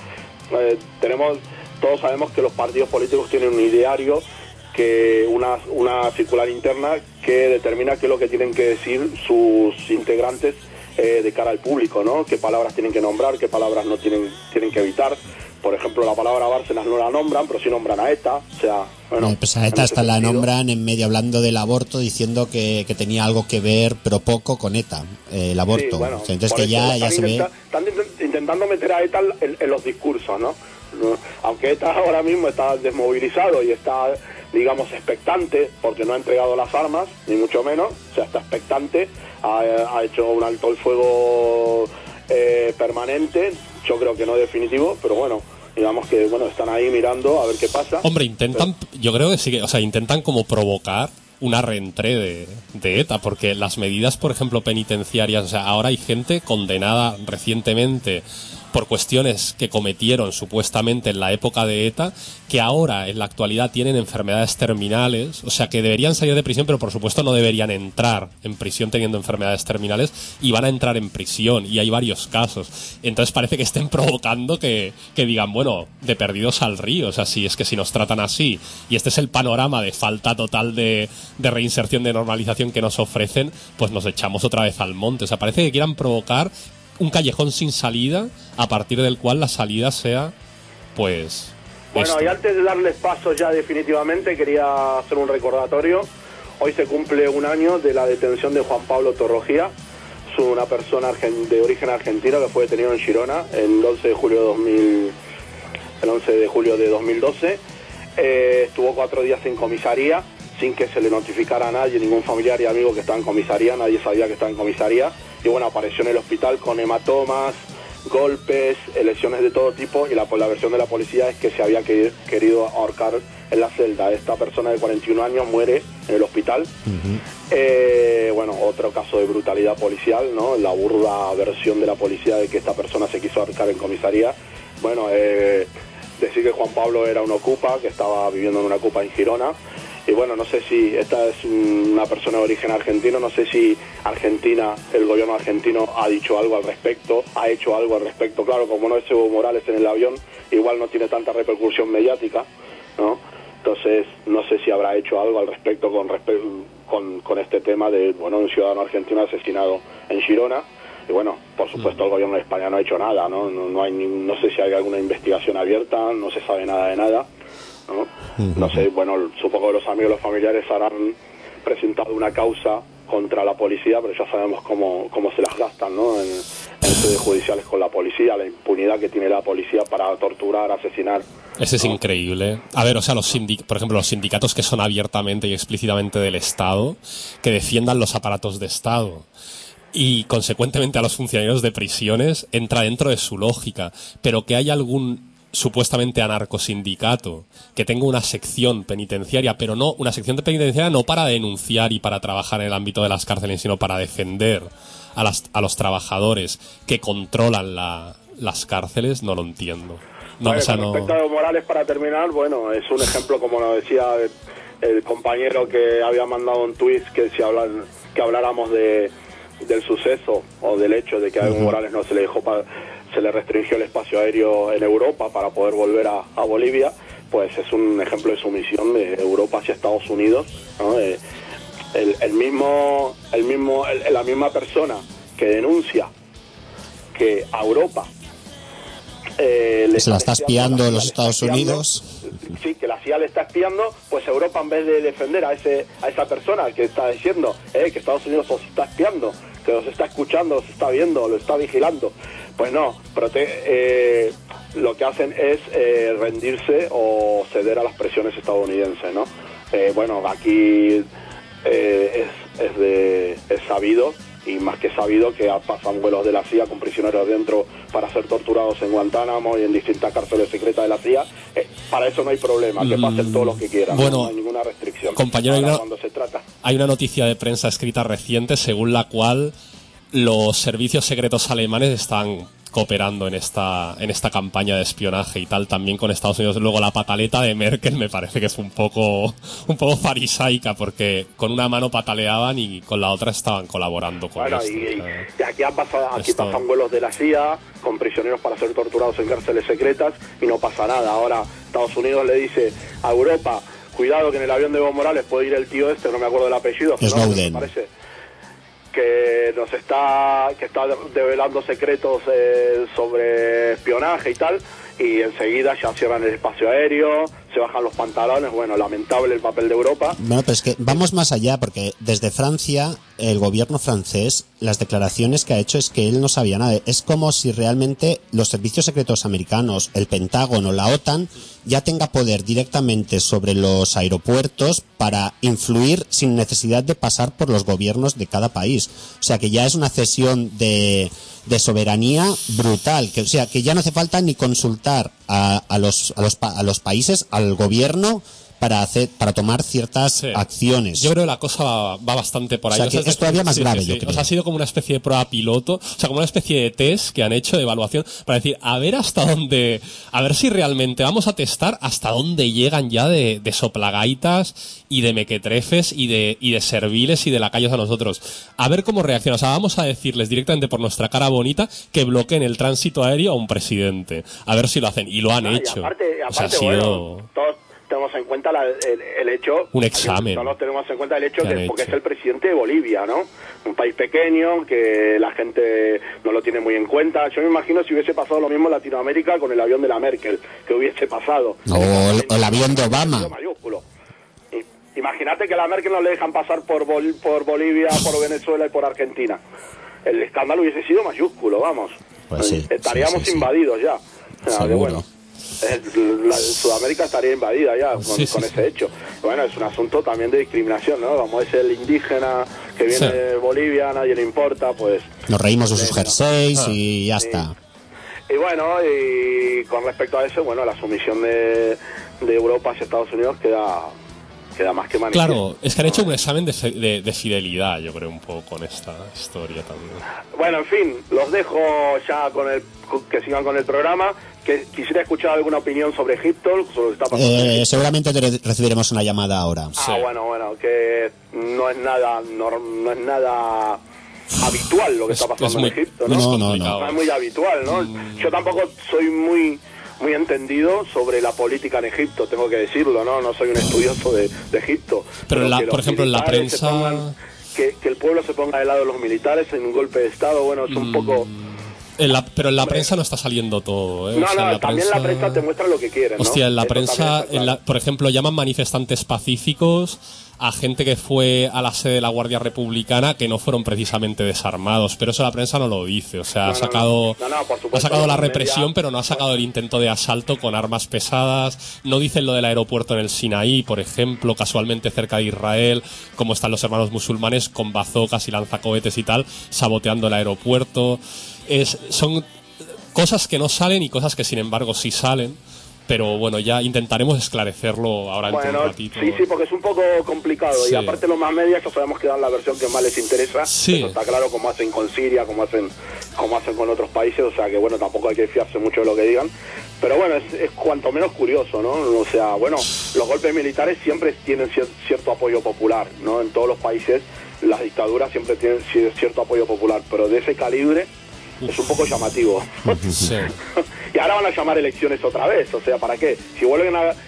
Todos sabemos que los partidos políticos tienen un ideario, que una circular interna que determina qué es lo que tienen que decir sus integrantes de cara al público, ¿no? Qué palabras tienen que nombrar, qué palabras no tienen que evitar. Por ejemplo, la palabra Bárcenas no la nombran, pero sí nombran a ETA. O sea, bueno,
pues a ETA hasta la nombran en medio hablando del aborto, diciendo que tenía algo que ver, pero poco, con ETA, el aborto. Sí, bueno, o sea, entonces que ya se ve.
Están intentando meter a ETA en los discursos, ¿no? Aunque ETA ahora mismo está desmovilizado y está, digamos, expectante, porque no ha entregado las armas, ni mucho menos, o sea, está expectante, ha hecho un alto el fuego permanente, yo creo que no definitivo, pero bueno, digamos que están ahí mirando a ver qué pasa.
Hombre, intentan, yo creo que sí que, o sea, intentan como provocar una reentré de ETA, porque las medidas, por ejemplo, penitenciarias, o sea, ahora hay gente condenada recientemente por cuestiones que cometieron supuestamente en la época de ETA, que ahora en la actualidad tienen enfermedades terminales, o sea que deberían salir de prisión, pero por supuesto no deberían entrar en prisión teniendo enfermedades terminales, y van a entrar en prisión, y hay varios casos. Entonces parece que estén provocando que digan, bueno, de perdidos al río, o sea, si es que si nos tratan así, y este es el panorama de falta total de reinserción, de normalización que nos ofrecen, pues nos echamos otra vez al monte. O sea, parece que quieran provocar un callejón sin salida, a partir del cual la salida sea, pues...
Bueno, esto. Y antes de darles paso ya definitivamente, quería hacer un recordatorio. Hoy se cumple un año de la detención de Juan Pablo Torrojía, una persona de origen argentino que fue detenido en Girona el 11 de julio de 2012. Estuvo 4 días en comisaría, sin que se le notificara a nadie, ningún familiar y amigo que estaba en comisaría, nadie sabía que estaba en comisaría. Y bueno, apareció en el hospital con hematomas, golpes, lesiones de todo tipo, y la versión de la policía es que se había querido ahorcar en la celda. Esta persona de 41 años muere en el hospital. Otro caso de brutalidad policial, ¿no? La burda versión de la policía de que esta persona se quiso ahorcar en comisaría. Bueno, decir que Juan Pablo era un ocupa, que estaba viviendo en una ocupa en Girona. Y bueno, no sé si esta es una persona de origen argentino, no sé si Argentina, el gobierno argentino ha dicho algo al respecto, ha hecho algo al respecto. Claro, como no es Evo Morales en el avión, igual no tiene tanta repercusión mediática, ¿no? Entonces, no sé si habrá hecho algo al respecto con este tema de, un ciudadano argentino asesinado en Girona. Y bueno, por supuesto el gobierno de España no ha hecho nada, ¿no? No sé si hay alguna investigación abierta, no se sabe nada de nada, ¿no? No sé, supongo que los amigos y los familiares habrán presentado una causa contra la policía, pero ya sabemos cómo se las gastan, ¿no? En sedes judiciales con la policía, la impunidad que tiene la policía para torturar, asesinar.
Ese es increíble. A ver, o sea, por ejemplo, los sindicatos que son abiertamente y explícitamente del Estado, que defiendan los aparatos de Estado, y consecuentemente a los funcionarios de prisiones, entra dentro de su lógica, pero que haya algún supuestamente anarcosindicato que tenga una sección penitenciaria, pero no una sección penitenciaria no para denunciar y para trabajar en el ámbito de las cárceles, sino para defender a los trabajadores que controlan las cárceles, no lo entiendo.
Respecto a Evo Morales, para terminar, es un ejemplo, como lo decía el compañero que había mandado un tuit, que que habláramos del suceso o del hecho de que a Evo Morales no se le dejó se le restringió el espacio aéreo en Europa para poder volver a Bolivia, pues es un ejemplo de sumisión de Europa hacia Estados Unidos, ¿no? La misma persona que denuncia que a Europa
se la está espiando los Estados Unidos.
Sí, que la CIA le está espiando, pues Europa, en vez de defender a esa persona que está diciendo que Estados Unidos os está espiando, que los está escuchando, los está viendo, lo está vigilando, pues no, lo que hacen es rendirse o ceder a las presiones estadounidenses, ¿no? Bueno, aquí es sabido, y más que sabido, que pasan vuelos de la CIA con prisioneros dentro para ser torturados en Guantánamo y en distintas cárceles secretas de la CIA. Para eso no hay problema, que pasen todos los que quieran,
bueno,
no hay ninguna restricción.
Compañero,
Cuando se trata...
hay una noticia de prensa escrita reciente según la cual los servicios secretos alemanes están cooperando en esta campaña de espionaje y tal, también con Estados Unidos. Luego la pataleta de Merkel me parece que es un poco farisaica, porque con una mano pataleaban y con la otra estaban colaborando con esto.
Y aquí pasan vuelos de la CIA con prisioneros para ser torturados en cárceles secretas y no pasa nada. Ahora Estados Unidos le dice a Europa, cuidado que en el avión de Evo Morales puede ir el tío no me acuerdo del apellido,
Snowden,
me parece, que está develando secretos sobre espionaje y tal, y enseguida ya cierran el espacio aéreo, se bajan los pantalones. Bueno, lamentable el papel de Europa.
Bueno, pero es que vamos más allá, porque desde Francia, el gobierno francés, las declaraciones que ha hecho es que él no sabía nada. Es como si realmente los servicios secretos americanos, el Pentágono, la OTAN, ya tenga poder directamente sobre los aeropuertos para influir sin necesidad de pasar por los gobiernos de cada país. O sea, que ya es una cesión de soberanía brutal, que ya no hace falta ni consultar a los países, al gobierno, para tomar ciertas acciones.
Yo creo que la cosa va bastante por ahí.
O sea, que es todavía más grave, yo creo.
O sea, ha sido como una especie de prueba piloto, o sea, como una especie de test que han hecho de evaluación para decir, a ver si realmente vamos a testar hasta dónde llegan ya de soplagaitas y de mequetrefes y de serviles y de lacayos a nosotros. A ver cómo reaccionan. O sea, vamos a decirles directamente por nuestra cara bonita que bloqueen el tránsito aéreo a un presidente. A ver si lo hacen. Y lo han hecho.
Y aparte,
o sea, ha sido...
bueno, todos tenemos en cuenta el hecho,
un examen.
Todos tenemos en cuenta el hecho porque es el presidente de Bolivia, ¿no? Un país pequeño que la gente no lo tiene muy en cuenta. Yo me imagino si hubiese pasado lo mismo en Latinoamérica con el avión de la Merkel, que hubiese pasado.
O el avión de Obama.
Mayúsculo. Imagínate que a la Merkel no le dejan pasar por Bolivia, por Venezuela y por Argentina. El escándalo hubiese sido mayúsculo, vamos.
Pues sí,
estaríamos invadidos ya.
Seguro.
Bueno, Sudamérica estaría invadida ya con ese hecho. Bueno, es un asunto también de discriminación, ¿no? Como es el indígena que viene de Bolivia, a nadie le importa, pues...
Nos reímos de sus jerseys y ya está.
Y bueno, y con respecto a eso, bueno, la sumisión de Europa hacia Estados Unidos queda más que manifiesto.
Claro, es que han hecho un examen de fidelidad, yo creo, un poco con esta historia también.
Bueno, en fin, los dejo ya que sigan con el programa. Que quisiera escuchar alguna opinión sobre Egipto, sobre lo que está pasando.
Seguramente recibiremos una llamada ahora.
Bueno, que no es nada habitual lo que está pasando en Egipto, ¿no? No es muy habitual, ¿no? Yo tampoco soy muy entendido sobre la política en Egipto, tengo que decirlo, ¿no? No soy un estudioso de Egipto.
Pero por ejemplo, en la prensa...
Que el pueblo se ponga del lado de los militares en un golpe de Estado, bueno, es un poco...
Pero en la prensa no está saliendo todo, ¿eh?
No, también la prensa te muestra lo que quieren, ¿no?
Hostia, en la prensa, por ejemplo, llaman manifestantes pacíficos a gente que fue a la sede de la Guardia Republicana que no fueron precisamente desarmados, pero eso la prensa no lo dice, o sea, ha sacado la represión, pero no ha sacado el intento de asalto con armas pesadas, no dicen lo del aeropuerto en el Sinaí, por ejemplo, casualmente cerca de Israel, como están los hermanos musulmanes con bazocas y lanzacohetes y tal, saboteando el aeropuerto. Son cosas que no salen y cosas que sin embargo sí salen, pero bueno, ya intentaremos esclarecerlo ahora en un ratito.
Sí, porque es un poco complicado, y aparte los más medios ya sabemos que dan la versión que más les interesa. Eso está claro, como hacen con Siria, como hacen con otros países, o sea que bueno, tampoco hay que fiarse mucho de lo que digan, pero bueno, es cuanto menos curioso, ¿no? O sea, bueno, los golpes militares siempre tienen cierto apoyo popular, ¿no? En todos los países las dictaduras siempre tienen cierto apoyo popular, pero de ese calibre es un poco llamativo. Y ahora van a llamar elecciones otra vez, o sea, ¿para qué? Si vuelven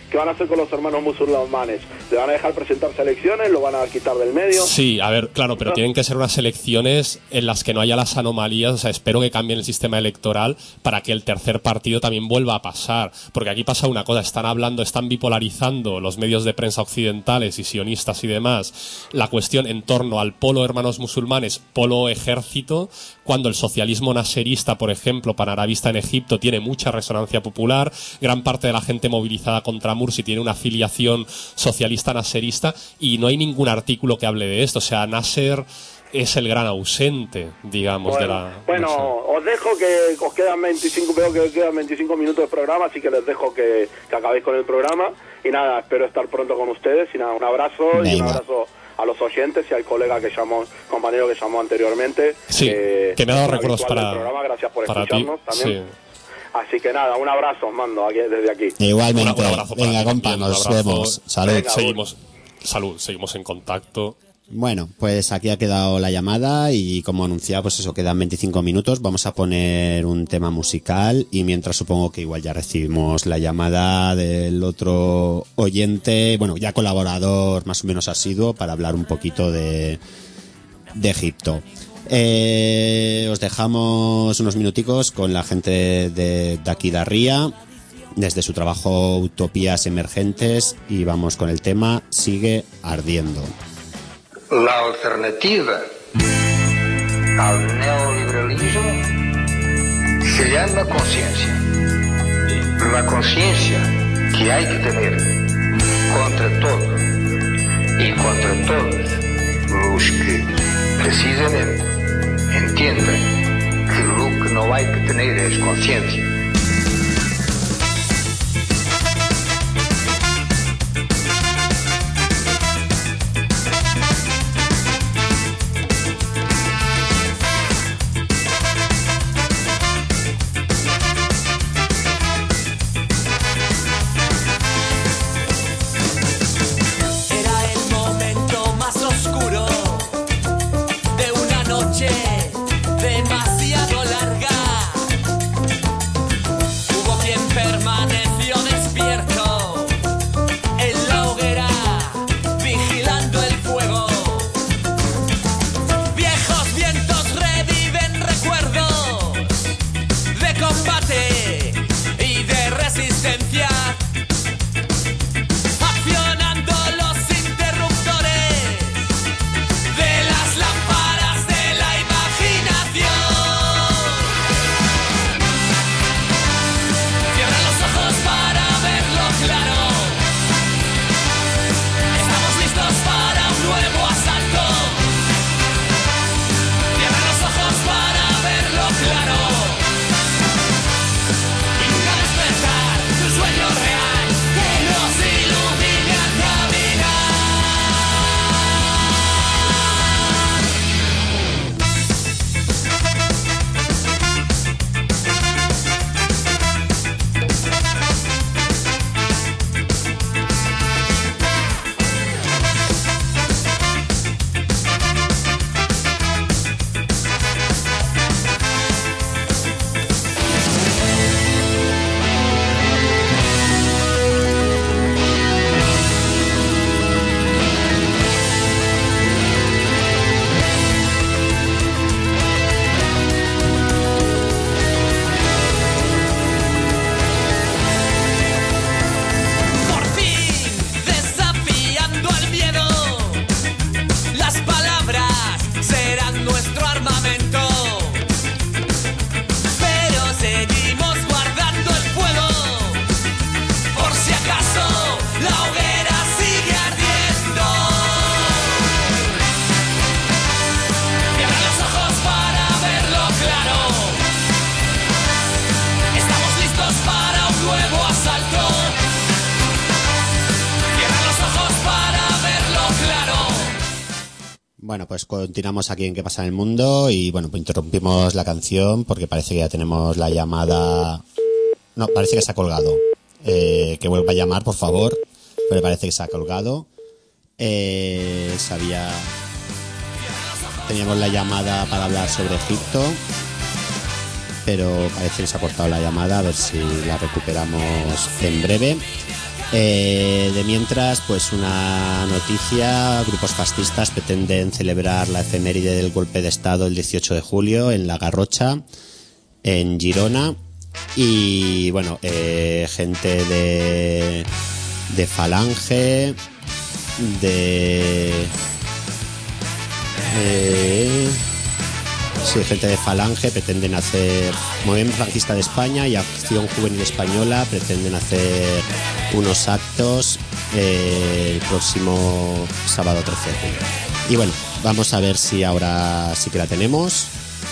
¿qué van a hacer con los hermanos musulmanes? ¿Le van a dejar presentarse a elecciones? ¿Lo van a quitar del medio?
Sí, a ver, claro, pero tienen que ser unas elecciones en las que no haya las anomalías. O sea, espero que cambien el sistema electoral para que el tercer partido también vuelva a pasar. Porque aquí pasa una cosa, están bipolarizando los medios de prensa occidentales y sionistas y demás la cuestión en torno al polo hermanos musulmanes, polo ejército, cuando el socialismo naserista, por ejemplo, panarabista en Egipto, tiene mucha resonancia popular. Gran parte de la gente movilizada contra Mursi tiene una afiliación socialista naserista y no hay ningún artículo que hable de esto. O sea, Nasser es el gran ausente, digamos,
bueno,
de la...
Bueno,
no sé.
os dejo que os quedan 25, veo que quedan 25 minutos de programa, así que les dejo que acabéis con el programa. Y nada, espero estar pronto con ustedes. Y nada, un abrazo.
Venga.
Y un abrazo a los oyentes y al colega que llamó, compañero que llamó anteriormente.
Sí, que me ha dado recuerdos
habitual
para,
del programa. Gracias por
para ti.
escucharnos también.
Sí.
Así que nada, un abrazo os mando aquí, desde aquí.
Igualmente.
Un abrazo para
Venga,
ti
compa,
también, un
nos
abrazo.
vemos. Salud.
Venga.
Seguimos en contacto.
Bueno, pues aquí ha quedado la llamada y como anunciaba, pues eso, quedan 25 minutos. Vamos a poner un tema musical y mientras supongo que igual ya recibimos la llamada del otro oyente, bueno, ya colaborador más o menos asiduo para hablar un poquito de Egipto. Os dejamos unos minuticos con la gente de aquí de Ría, desde su trabajo Utopías Emergentes, y vamos con el tema Sigue Ardiendo.
La alternativa al neoliberalismo se llama conciencia. La conciencia que hay que tener contra todo y contra todos los que precisamente entienden que lo que no hay que tener es conciencia.
Demasiado larga.
Bueno, pues continuamos aquí en ¿Qué pasa en el mundo? Y bueno, pues interrumpimos la canción porque parece que ya tenemos la llamada. No, parece que se ha colgado. Que vuelva a llamar, por favor. Pero parece que se ha colgado. Teníamos la llamada para hablar sobre Egipto, pero parece que se ha cortado la llamada. A ver si la recuperamos en breve. De mientras, pues una noticia: grupos fascistas pretenden celebrar la efeméride del golpe de Estado el 18 de julio en La Garrocha, en Girona. Y bueno, gente de Falange, gente de Falange pretenden hacer, Movimiento Falangista de España y Acción Juvenil Española pretenden hacer unos actos el próximo sábado 13 de julio. Y bueno, vamos a ver si ahora sí que la tenemos.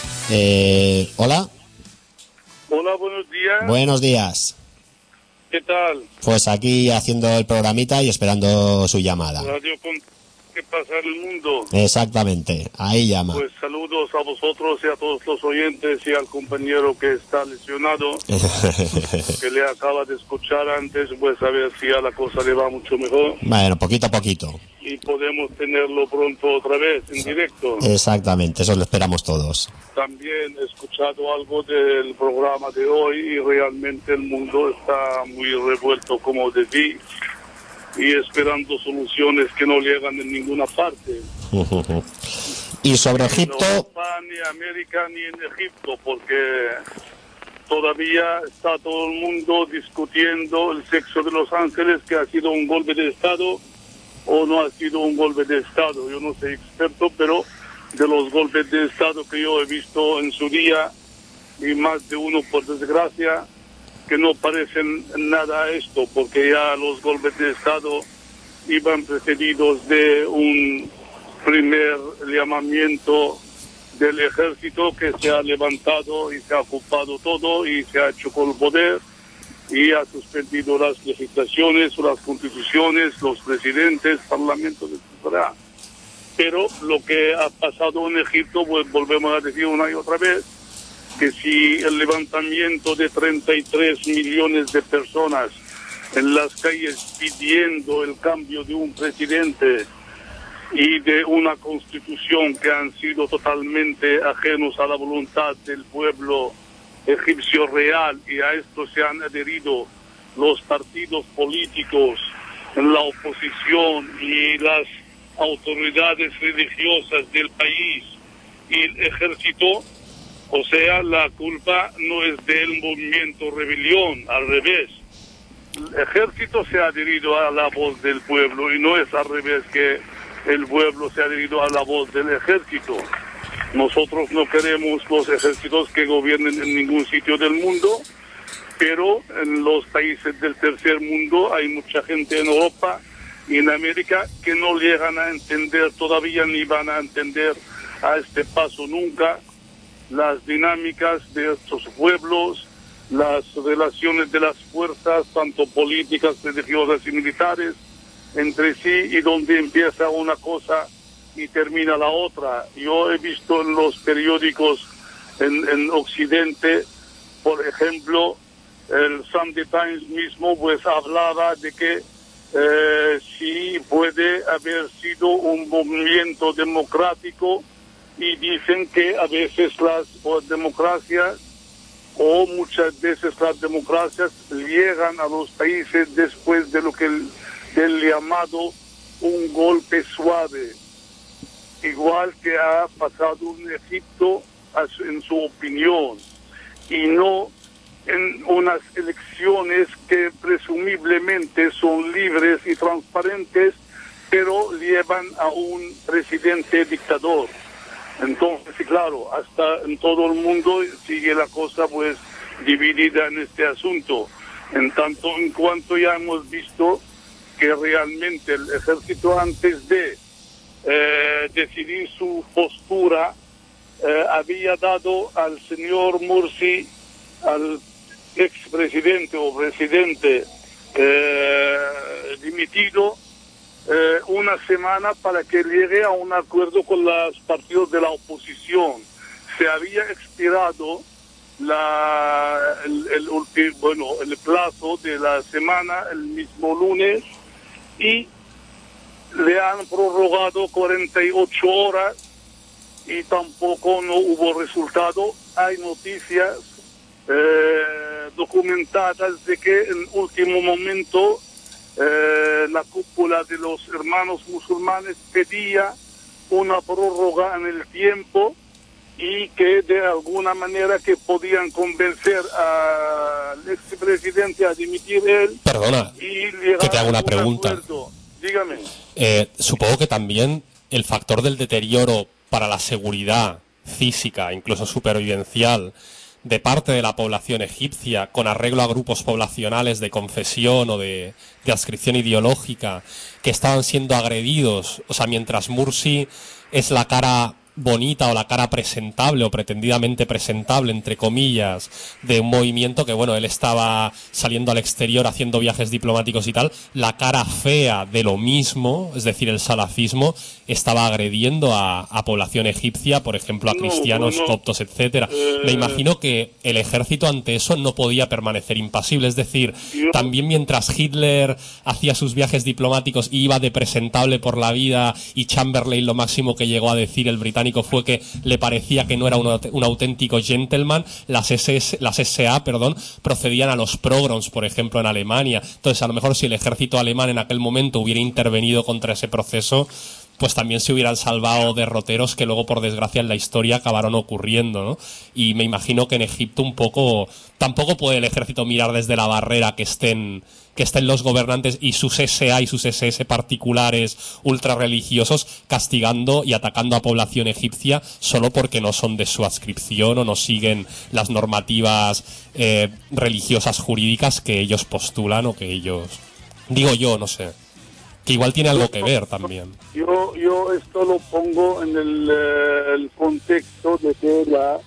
Hola.
Hola, buenos días.
Buenos días.
¿Qué tal?
Pues aquí haciendo el programita y esperando su llamada.
Radio ¿Qué pasa en el mundo?
Exactamente, ahí llama.
Pues saludos a vosotros y a todos los oyentes y al compañero que está lesionado, que le acaba de escuchar antes, pues a ver si a la cosa le va mucho mejor.
Bueno, poquito a poquito.
Y podemos tenerlo pronto otra vez en directo.
Exactamente, eso lo esperamos todos.
También he escuchado algo del programa de hoy y realmente el mundo está muy revuelto, como decís, y esperando soluciones que no llegan en ninguna parte.
Y sobre Egipto...
En Europa, ni América, ni en Egipto, porque todavía está todo el mundo discutiendo el sexo de los ángeles, que ha sido un golpe de Estado o no ha sido un golpe de Estado. Yo no soy experto, pero de los golpes de Estado que yo he visto en su día, y más de uno por desgracia, que no parecen nada a esto, porque ya los golpes de Estado iban precedidos de un primer llamamiento del ejército que se ha levantado y se ha ocupado todo y se ha hecho con el poder y ha suspendido las legislaciones, las constituciones, los presidentes, parlamentos, etc. Pero lo que ha pasado en Egipto, pues volvemos a decir una y otra vez, que si el levantamiento de 33 millones de personas en las calles pidiendo el cambio de un presidente y de una constitución que han sido totalmente ajenos a la voluntad del pueblo egipcio real, y a esto se han adherido los partidos políticos en la oposición y las autoridades religiosas del país y el ejército, o sea, la culpa no es del movimiento rebelión, al revés. El ejército se ha adherido a la voz del pueblo y no es al revés, que el pueblo se ha adherido a la voz del ejército. Nosotros no queremos los ejércitos que gobiernen en ningún sitio del mundo, pero en los países del tercer mundo hay mucha gente en Europa y en América que no llegan a entender todavía, ni van a entender a este paso nunca, las dinámicas de estos pueblos, las relaciones de las fuerzas, tanto políticas, religiosas y militares, entre sí, y donde empieza una cosa y termina la otra. Yo he visto en los periódicos en Occidente, por ejemplo, el Sunday Times mismo, pues hablaba de que sí puede haber sido un movimiento democrático, y dicen que a veces las democracias, o muchas veces las democracias, llegan a los países después de lo que del llamado un golpe suave, igual que ha pasado en Egipto, en su opinión, y no en unas elecciones que presumiblemente son libres y transparentes, pero llevan a un presidente dictador. Entonces, claro, hasta en todo el mundo sigue la cosa pues dividida en este asunto. En tanto, en cuanto ya hemos visto que realmente el ejército, antes de decidir su postura, había dado al señor Morsi, al expresidente o presidente dimitido, una semana para que llegue a un acuerdo con los partidos de la oposición. Se había expirado el plazo de la semana el mismo lunes, y le han prorrogado 48 horas y tampoco no hubo resultado. Hay noticias documentadas de que en último momento la cúpula de los hermanos musulmanes pedía una prórroga en el tiempo y que de alguna manera que podían convencer al expresidente a dimitir él.
Perdona,
y llegar
que te hago una
a un
pregunta.
acuerdo. Dígame.
Supongo que también el factor del deterioro para la seguridad física, incluso supervivencial, de parte de la población egipcia, con arreglo a grupos poblacionales de confesión o de adscripción ideológica, que estaban siendo agredidos, o sea, mientras Mursi es la cara bonita o la cara presentable o pretendidamente presentable, entre comillas, de un movimiento que, bueno, él estaba saliendo al exterior haciendo viajes diplomáticos y tal, la cara fea de lo mismo, es decir, el salafismo, estaba agrediendo a población egipcia, por ejemplo, a cristianos, coptos, etcétera. Me imagino que el ejército ante eso no podía permanecer impasible, es decir, también mientras Hitler hacía sus viajes diplomáticos y iba de presentable por la vida, y Chamberlain lo máximo que llegó a decir el británico fue que le parecía que no era un auténtico gentleman, las SA, procedían a los pogroms, por ejemplo, en Alemania. Entonces, a lo mejor si el ejército alemán en aquel momento hubiera intervenido contra ese proceso, pues también se hubieran salvado derroteros que luego, por desgracia, en la historia acabaron ocurriendo, ¿no? Y me imagino que en Egipto tampoco puede el ejército mirar desde la barrera que estén los gobernantes y sus SA y sus SS particulares ultra religiosos castigando y atacando a población egipcia solo porque no son de su adscripción o no siguen las normativas religiosas jurídicas que ellos postulan o que ellos... Digo yo, no sé. Que igual tiene algo que ver también.
Yo esto lo pongo en el contexto de que la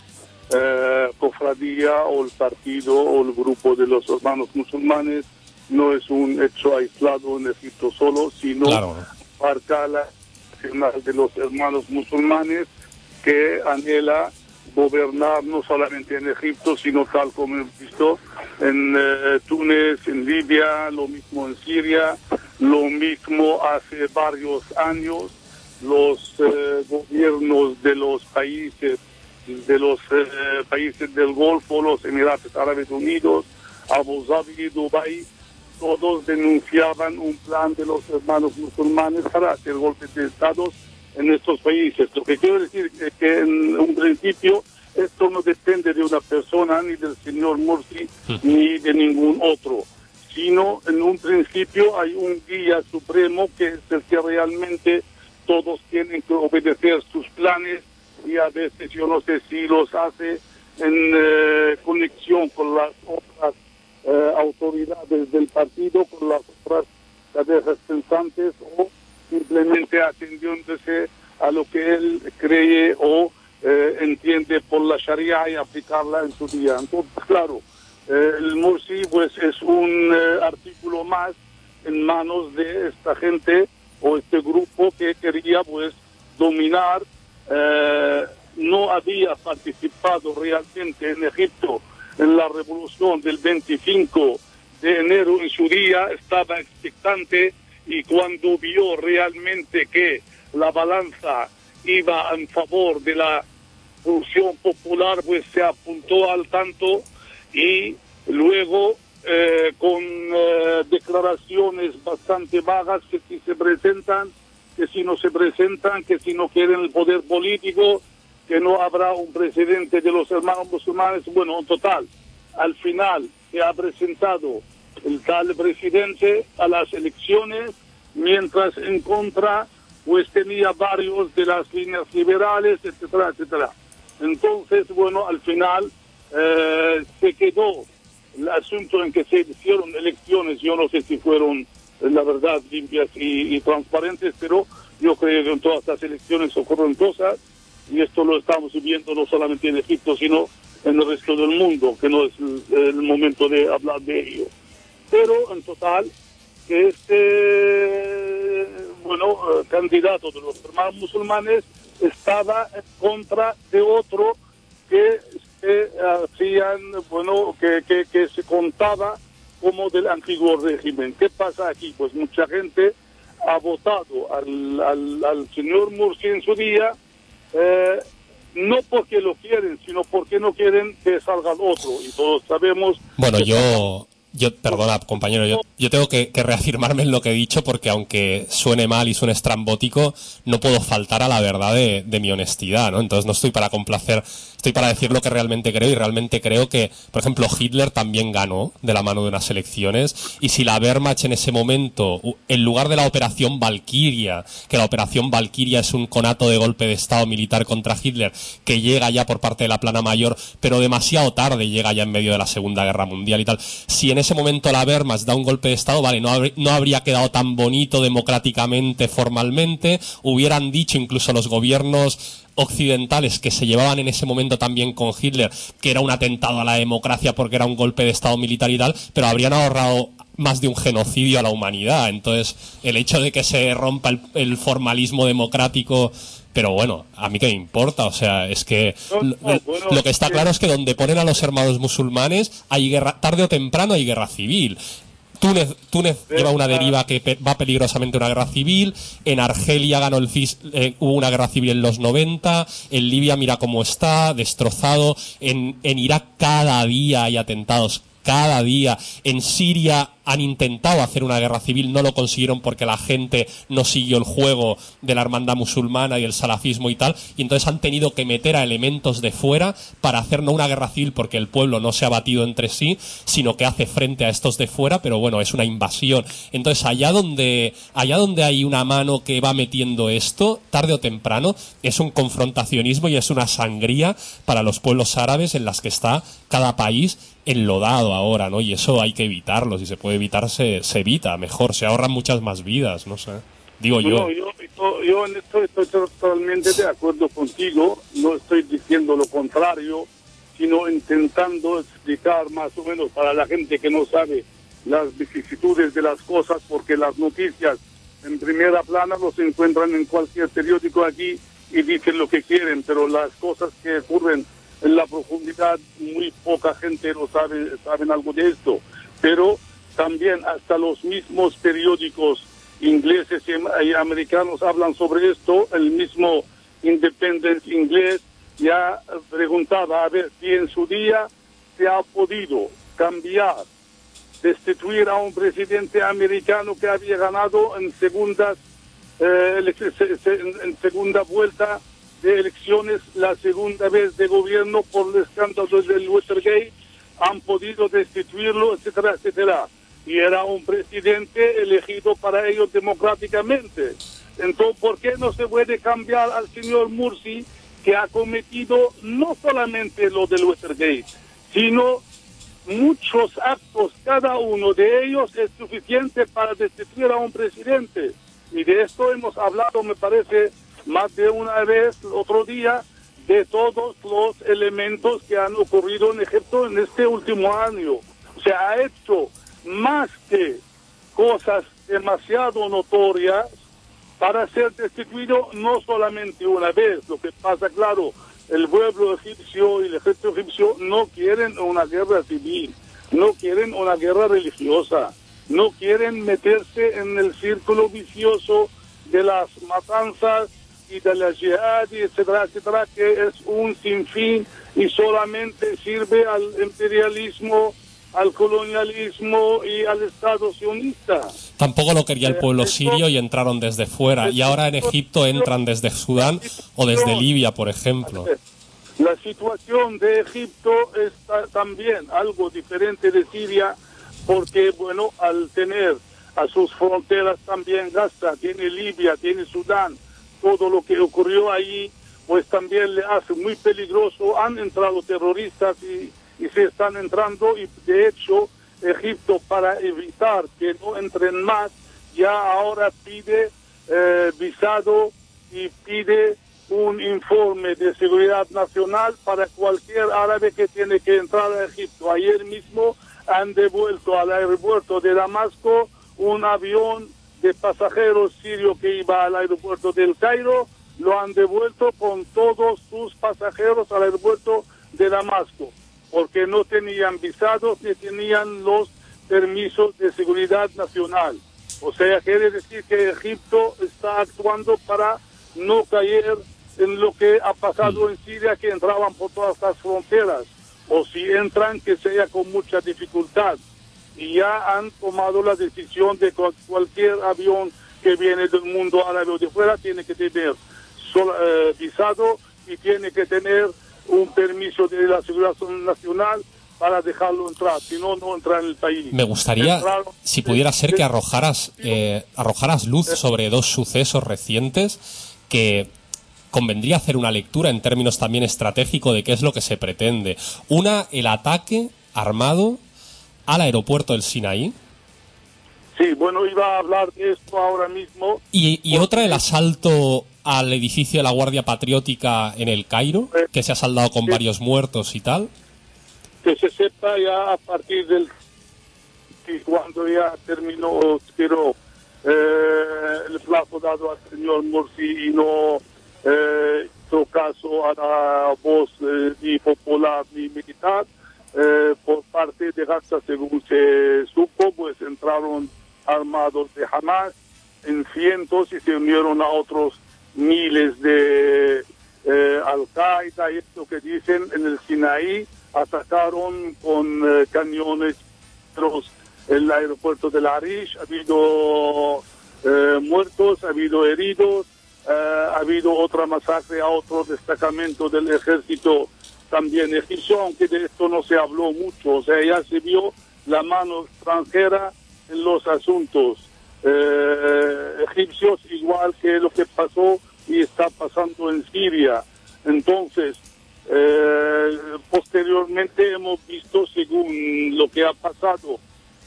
cofradía o el partido o el grupo de los hermanos musulmanes no es un hecho aislado en Egipto solo, sino marca la nacional de los hermanos musulmanes que anhela gobernar no solamente en Egipto, sino tal como hemos visto en Túnez, en Libia, lo mismo en Siria, lo mismo hace varios años los gobiernos de los países del Golfo, los Emiratos Árabes Unidos, Abu Dhabi, Dubái, todos denunciaban un plan de los hermanos musulmanes para hacer golpes de estados en estos países. Lo que quiero decir es que en un principio esto no depende de una persona, ni del señor Mursi, ni de ningún otro, sino en un principio hay un guía supremo que es el que realmente todos tienen que obedecer sus planes, y a veces yo no sé si los hace en conexión con las otras autoridades del partido, con las otras cabezas pensantes, o simplemente atendiéndose a lo que él cree o entiende por la Sharia y aplicarla en su día. Entonces, claro, el Mursi pues es un artículo más en manos de esta gente o este grupo que quería pues dominar. No había participado realmente en Egipto en la revolución del 25 de enero en su día, estaba expectante, y cuando vio realmente que la balanza iba en favor de la revolución popular, pues se apuntó al tanto, y luego con declaraciones bastante vagas que si se presentan, que si no se presentan, que si no quieren el poder político, que no habrá un presidente de los hermanos musulmanes. Bueno, en total, al final se ha presentado el tal presidente a las elecciones, mientras en contra pues tenía varios de las líneas liberales, etcétera, etcétera. Entonces, bueno, al final se quedó el asunto en que se hicieron elecciones. Yo no sé si fueron, la verdad, limpias y transparentes, pero yo creo que en todas las elecciones ocurren cosas, y esto lo estamos viviendo no solamente en Egipto, sino en el resto del mundo, que no es el momento de hablar de ello. Pero en total, que este candidato de los hermanos musulmanes estaba en contra de otro que se hacían, que se contaba como del antiguo régimen. ¿Qué pasa aquí? Pues mucha gente ha votado al señor Mursi en su día, no porque lo quieren, sino porque no quieren que salga el otro. Y todos sabemos...
Bueno, yo Perdona, compañero, yo tengo que reafirmarme en lo que he dicho, porque aunque suene mal y suene estrambótico, no puedo faltar a la verdad de mi honestidad, ¿no? Entonces no estoy para complacer, estoy para decir lo que realmente creo, y realmente creo que, por ejemplo, Hitler también ganó de la mano de unas elecciones, y si la Wehrmacht en ese momento, en lugar de la Operación Valkyria, que la Operación Valkyria es un conato de golpe de Estado militar contra Hitler, que llega ya por parte de la plana mayor, pero demasiado tarde, llega ya en medio de la Segunda Guerra Mundial y tal, si en ese momento la Wehrmacht da un golpe de Estado, vale, no habría quedado tan bonito democráticamente, formalmente, hubieran dicho incluso los gobiernos occidentales que se llevaban en ese momento también con Hitler que era un atentado a la democracia porque era un golpe de Estado militar y tal, pero habrían ahorrado más de un genocidio a la humanidad. Entonces, el hecho de que se rompa el formalismo democrático, pero bueno, a mí qué me importa, o sea, es que lo que está claro es que donde ponen a los hermanos musulmanes hay guerra, tarde o temprano hay guerra civil. Túnez lleva una deriva que va peligrosamente a una guerra civil. En Argelia ganó el CIS, hubo una guerra civil en los 90. En Libia mira cómo está, destrozado. En Irak cada día hay atentados, cada día. En Siria han intentado hacer una guerra civil, no lo consiguieron porque la gente no siguió el juego de la hermandad musulmana y el salafismo y tal, y entonces han tenido que meter a elementos de fuera para hacer no una guerra civil porque el pueblo no se ha batido entre sí, sino que hace frente a estos de fuera, pero bueno, es una invasión. Entonces allá donde hay una mano que va metiendo esto, tarde o temprano, es un confrontacionismo y es una sangría para los pueblos árabes en las que está cada país enlodado ahora, ¿no? Y eso hay que evitarlo. Si se puede evitar, se evita mejor, se ahorran muchas más vidas, no sé, digo yo.
Yo en esto estoy totalmente de acuerdo contigo, no estoy diciendo lo contrario, sino intentando explicar más o menos para la gente que no sabe las vicisitudes de las cosas, porque las noticias en primera plana los encuentran en cualquier periódico aquí y dicen lo que quieren, pero las cosas que ocurren en la profundidad muy poca gente lo saben algo de esto. Pero también hasta los mismos periódicos ingleses y americanos hablan sobre esto. El mismo Independent inglés ya preguntaba a ver si en su día se ha podido cambiar, destituir a un presidente americano que había ganado en segunda vuelta de elecciones, la segunda vez de gobierno por el escándalo del Watergate, han podido destituirlo, etcétera, etcétera. Y era un presidente elegido para ellos democráticamente. Entonces, ¿por qué no se puede cambiar al señor Mursi, que ha cometido no solamente lo del Watergate, sino muchos actos, cada uno de ellos es suficiente para destituir a un presidente? Y de esto hemos hablado, me parece, más de una vez el otro día, de todos los elementos que han ocurrido en Egipto en este último año. O sea, ha hecho más que cosas demasiado notorias para ser destituido no solamente una vez. Lo que pasa, claro, el pueblo egipcio y el ejército egipcio no quieren una guerra civil, no quieren una guerra religiosa, no quieren meterse en el círculo vicioso de las matanzas y de la jihad, etcétera, etcétera, que es un sinfín y solamente sirve al imperialismo, al colonialismo y al Estado sionista.
Tampoco lo quería el pueblo sirio y entraron desde fuera, y ahora en Egipto entran desde Sudán o desde Libia, por ejemplo.
La situación de Egipto es también algo diferente de Siria, porque, bueno, al tener a sus fronteras también Gaza, tiene Libia, tiene Sudán, todo lo que ocurrió allí, pues también le hace muy peligroso. Han entrado terroristas y se están entrando, y de hecho Egipto, para evitar que no entren más, ya ahora pide visado y pide un informe de seguridad nacional para cualquier árabe que tiene que entrar a Egipto. Ayer mismo han devuelto al aeropuerto de Damasco un avión de pasajeros sirios que iba al aeropuerto del Cairo, lo han devuelto con todos sus pasajeros al aeropuerto de Damasco, porque no tenían visados ni tenían los permisos de seguridad nacional. O sea, quiere decir que Egipto está actuando para no caer en lo que ha pasado en Siria, que entraban por todas las fronteras, o si entran, que sea con mucha dificultad. y ya han tomado la decisión de que cualquier avión que viene del mundo árabe o de fuera tiene que tener visado y tiene que tener un permiso de la Seguridad Nacional para dejarlo entrar, si no, no entra en el país.
Me gustaría, si pudiera ser, que arrojaras luz sobre dos sucesos recientes que convendría hacer una lectura en términos también estratégicos de qué es lo que se pretende. Una, el ataque armado al aeropuerto del Sinaí.
Sí, bueno, iba a hablar de esto ahora mismo.
Y otra, el asalto al edificio de la Guardia Patriótica en el Cairo, que se ha saldado con varios muertos y tal.
Que se sepa ya a partir del... cuando ya terminó, pero el plazo dado al señor Morsi y no hizo caso a la voz ni popular ni militar, por parte de Gaza, según se supo, pues entraron armados de Hamas en cientos y se unieron a otros miles de Al-Qaeda, y esto que dicen en el Sinaí, atacaron con cañones el aeropuerto de Arish. Ha habido muertos, ha habido heridos, ha habido otra masacre a otro destacamento del ejército también egipcio, aunque de esto no se habló mucho. O sea, ya se vio la mano extranjera en los asuntos egipcios, igual que lo que pasó y está pasando en Siria. Entonces, posteriormente hemos visto, según lo que ha pasado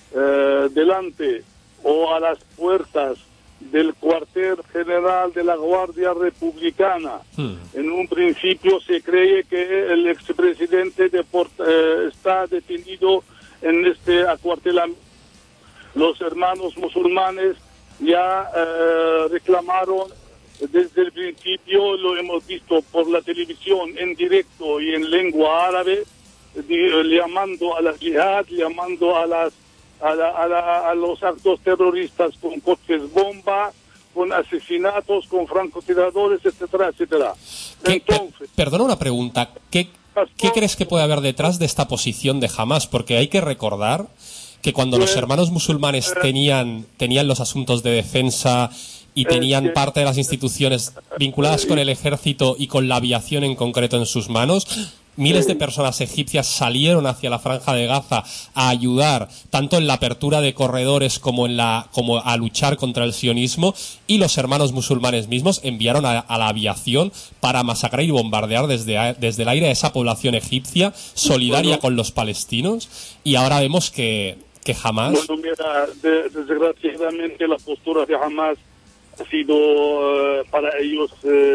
delante o a las puertas del cuartel general de la Guardia Republicana. En un principio se cree que el expresidente está detenido en este acuartelamiento. Los hermanos musulmanes ya reclamaron desde el principio, lo hemos visto por la televisión en directo y en lengua árabe, llamando a la yihad, llamando a los actos terroristas con coches bomba, con asesinatos, con francotiradores, etcétera, etcétera. Entonces,
perdona una pregunta, ¿qué crees que puede haber detrás de esta posición de Hamas? Porque hay que recordar que cuando los hermanos musulmanes tenían los asuntos de defensa y tenían parte de las instituciones vinculadas con el ejército y con la aviación en concreto en sus manos, miles de personas egipcias salieron hacia la Franja de Gaza a ayudar tanto en la apertura de corredores como a luchar contra el sionismo, y los hermanos musulmanes mismos enviaron a la aviación para masacrar y bombardear desde el aire a esa población egipcia solidaria con los palestinos, y ahora vemos que Hamas...
Bueno, mira, desgraciadamente la postura de Hamas ha sido para ellos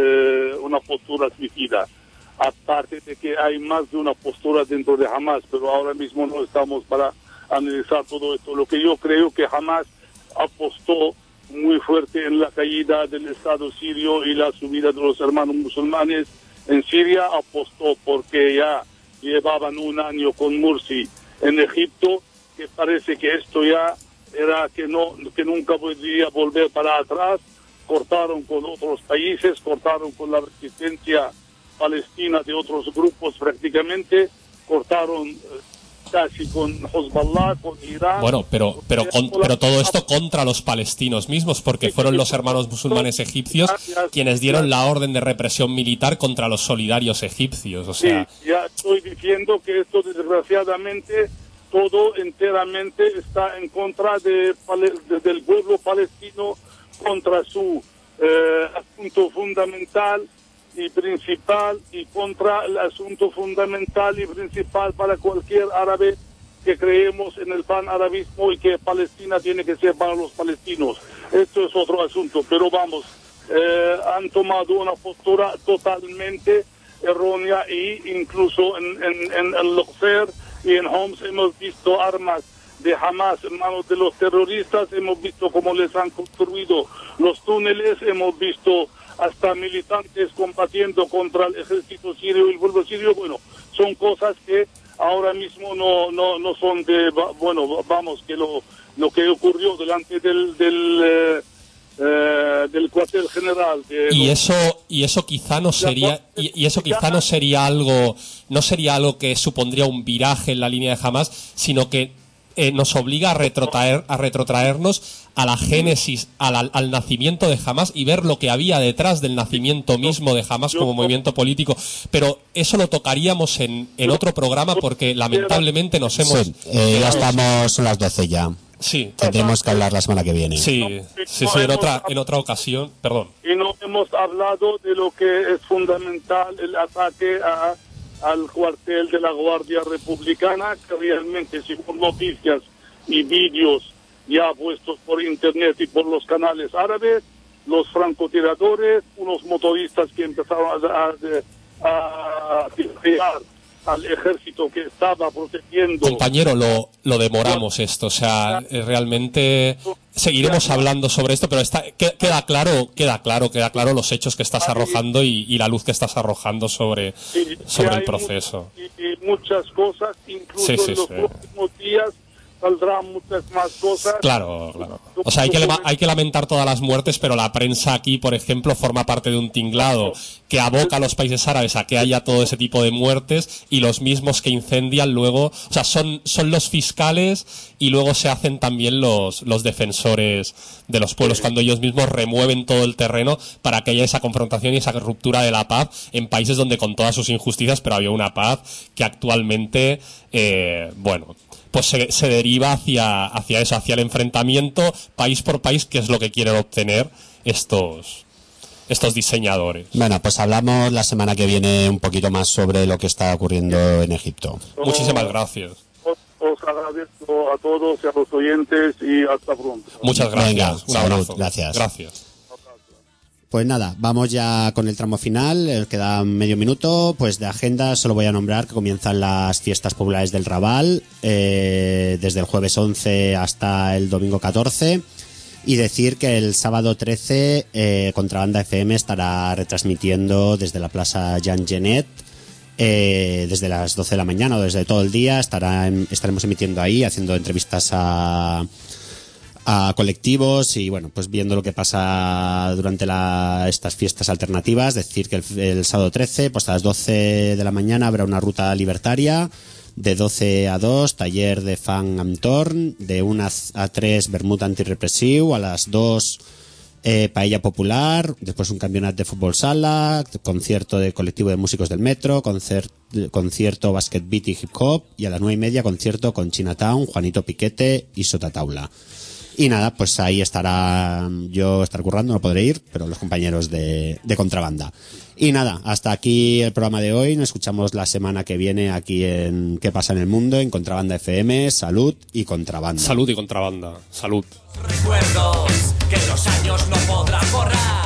una postura suicida. Aparte de que hay más de una postura dentro de Hamas, pero ahora mismo no estamos para analizar todo esto. Lo que yo creo que Hamas apostó muy fuerte en la caída del Estado sirio y la subida de los hermanos musulmanes en Siria, apostó porque ya llevaban un año con Morsi en Egipto, que parece que esto ya era que nunca podría volver para atrás. Cortaron con otros países, cortaron con la resistencia palestina de otros grupos prácticamente, cortaron casi con Hezbollah, con Irán.
Bueno, pero todo esto contra los palestinos mismos, porque fueron los hermanos musulmanes egipcios quienes dieron la orden de represión militar contra los solidarios egipcios. O sea...
Sí, ya estoy diciendo que esto desgraciadamente todo enteramente está en contra del pueblo palestino, contra su asunto fundamental y principal, y contra el asunto fundamental y principal para cualquier árabe que creemos en el panarabismo y que Palestina tiene que ser para los palestinos. Esto es otro asunto, pero vamos, han tomado una postura totalmente errónea, y incluso en Al-Luqser y en Homs hemos visto armas de Hamas en manos de los terroristas, hemos visto cómo les han construido los túneles, hemos visto hasta militantes combatiendo contra el ejército sirio y el pueblo sirio. Bueno, son cosas que ahora mismo no son de... Bueno, vamos, que lo que ocurrió delante del cuartel general...
Y eso quizá no sería... Y eso quizá no sería algo que supondría un viraje en la línea de Hamas, sino que nos obliga a retrotraernos a la génesis, al nacimiento de Hamás y ver lo que había detrás del nacimiento mismo de Hamás como movimiento político. Pero eso lo tocaríamos en otro programa porque lamentablemente nos hemos...
Sí, ya estamos, son las 12 ya.
Sí.
Tendremos que hablar la semana que viene.
Sí, en otra ocasión, perdón.
Y no hemos hablado de lo que es fundamental, el ataque al cuartel de la Guardia Republicana, que realmente, según noticias y vídeos ya puestos por internet y por los canales árabes, los francotiradores, unos motoristas que empezaron a tirar al ejército que estaba protegiendo.
Compañero, lo demoramos esto, o sea, realmente seguiremos hablando sobre esto, pero queda claro los hechos que estás arrojando y la luz que estás arrojando sobre el proceso.
Y muchas cosas, incluso en los próximos días saldrán muchas más cosas.
Claro. O sea, hay que lamentar todas las muertes, pero la prensa aquí, por ejemplo, forma parte de un tinglado que aboca a los países árabes a que haya todo ese tipo de muertes y los mismos que incendian luego, o sea, son los fiscales y luego se hacen también los defensores de los pueblos cuando ellos mismos remueven todo el terreno para que haya esa confrontación y esa ruptura de la paz en países donde con todas sus injusticias, pero había una paz que actualmente, pues se deriva hacia eso, hacia el enfrentamiento país por país, que es lo que quieren obtener estos diseñadores.
Bueno, pues hablamos la semana que viene un poquito más sobre lo que está ocurriendo en Egipto.
Muchísimas gracias.
Os agradezco a todos y a los oyentes y hasta pronto.
Muchas gracias.
Venga,
un abrazo.
Gracias. Pues nada, vamos ya con el tramo final, queda medio minuto. Pues de agenda solo voy a nombrar que comienzan las fiestas populares del Raval desde el jueves 11 hasta el domingo 14, y decir que el sábado 13 Contrabanda FM estará retransmitiendo desde la Plaza Jean Genet desde las 12 de la mañana o desde todo el día. Estaremos emitiendo ahí, haciendo entrevistas a colectivos y bueno, pues viendo lo que pasa durante estas fiestas alternativas. Decir que el sábado 13, pues a las 12 de la mañana habrá una ruta libertaria, de 12 a 2 taller de fan amb torn, de 1 a 3 vermut antirepresiu, a las 2 paella popular, después un campeonato de fútbol sala, concierto de colectivo de músicos del metro, concierto basket beat y hip hop, y a las 9:30 concierto con Chinatown, Juanito Piquete y Sota Taula. Y nada, pues ahí yo estaré currando, no podré ir, pero los compañeros de Contrabanda. Y nada, hasta aquí el programa de hoy. Nos escuchamos la semana que viene aquí en ¿Qué pasa en el mundo? En Contrabanda FM. Salud y Contrabanda.
Salud y Contrabanda. Salud.
Recuerdos que los años no podrán borrar.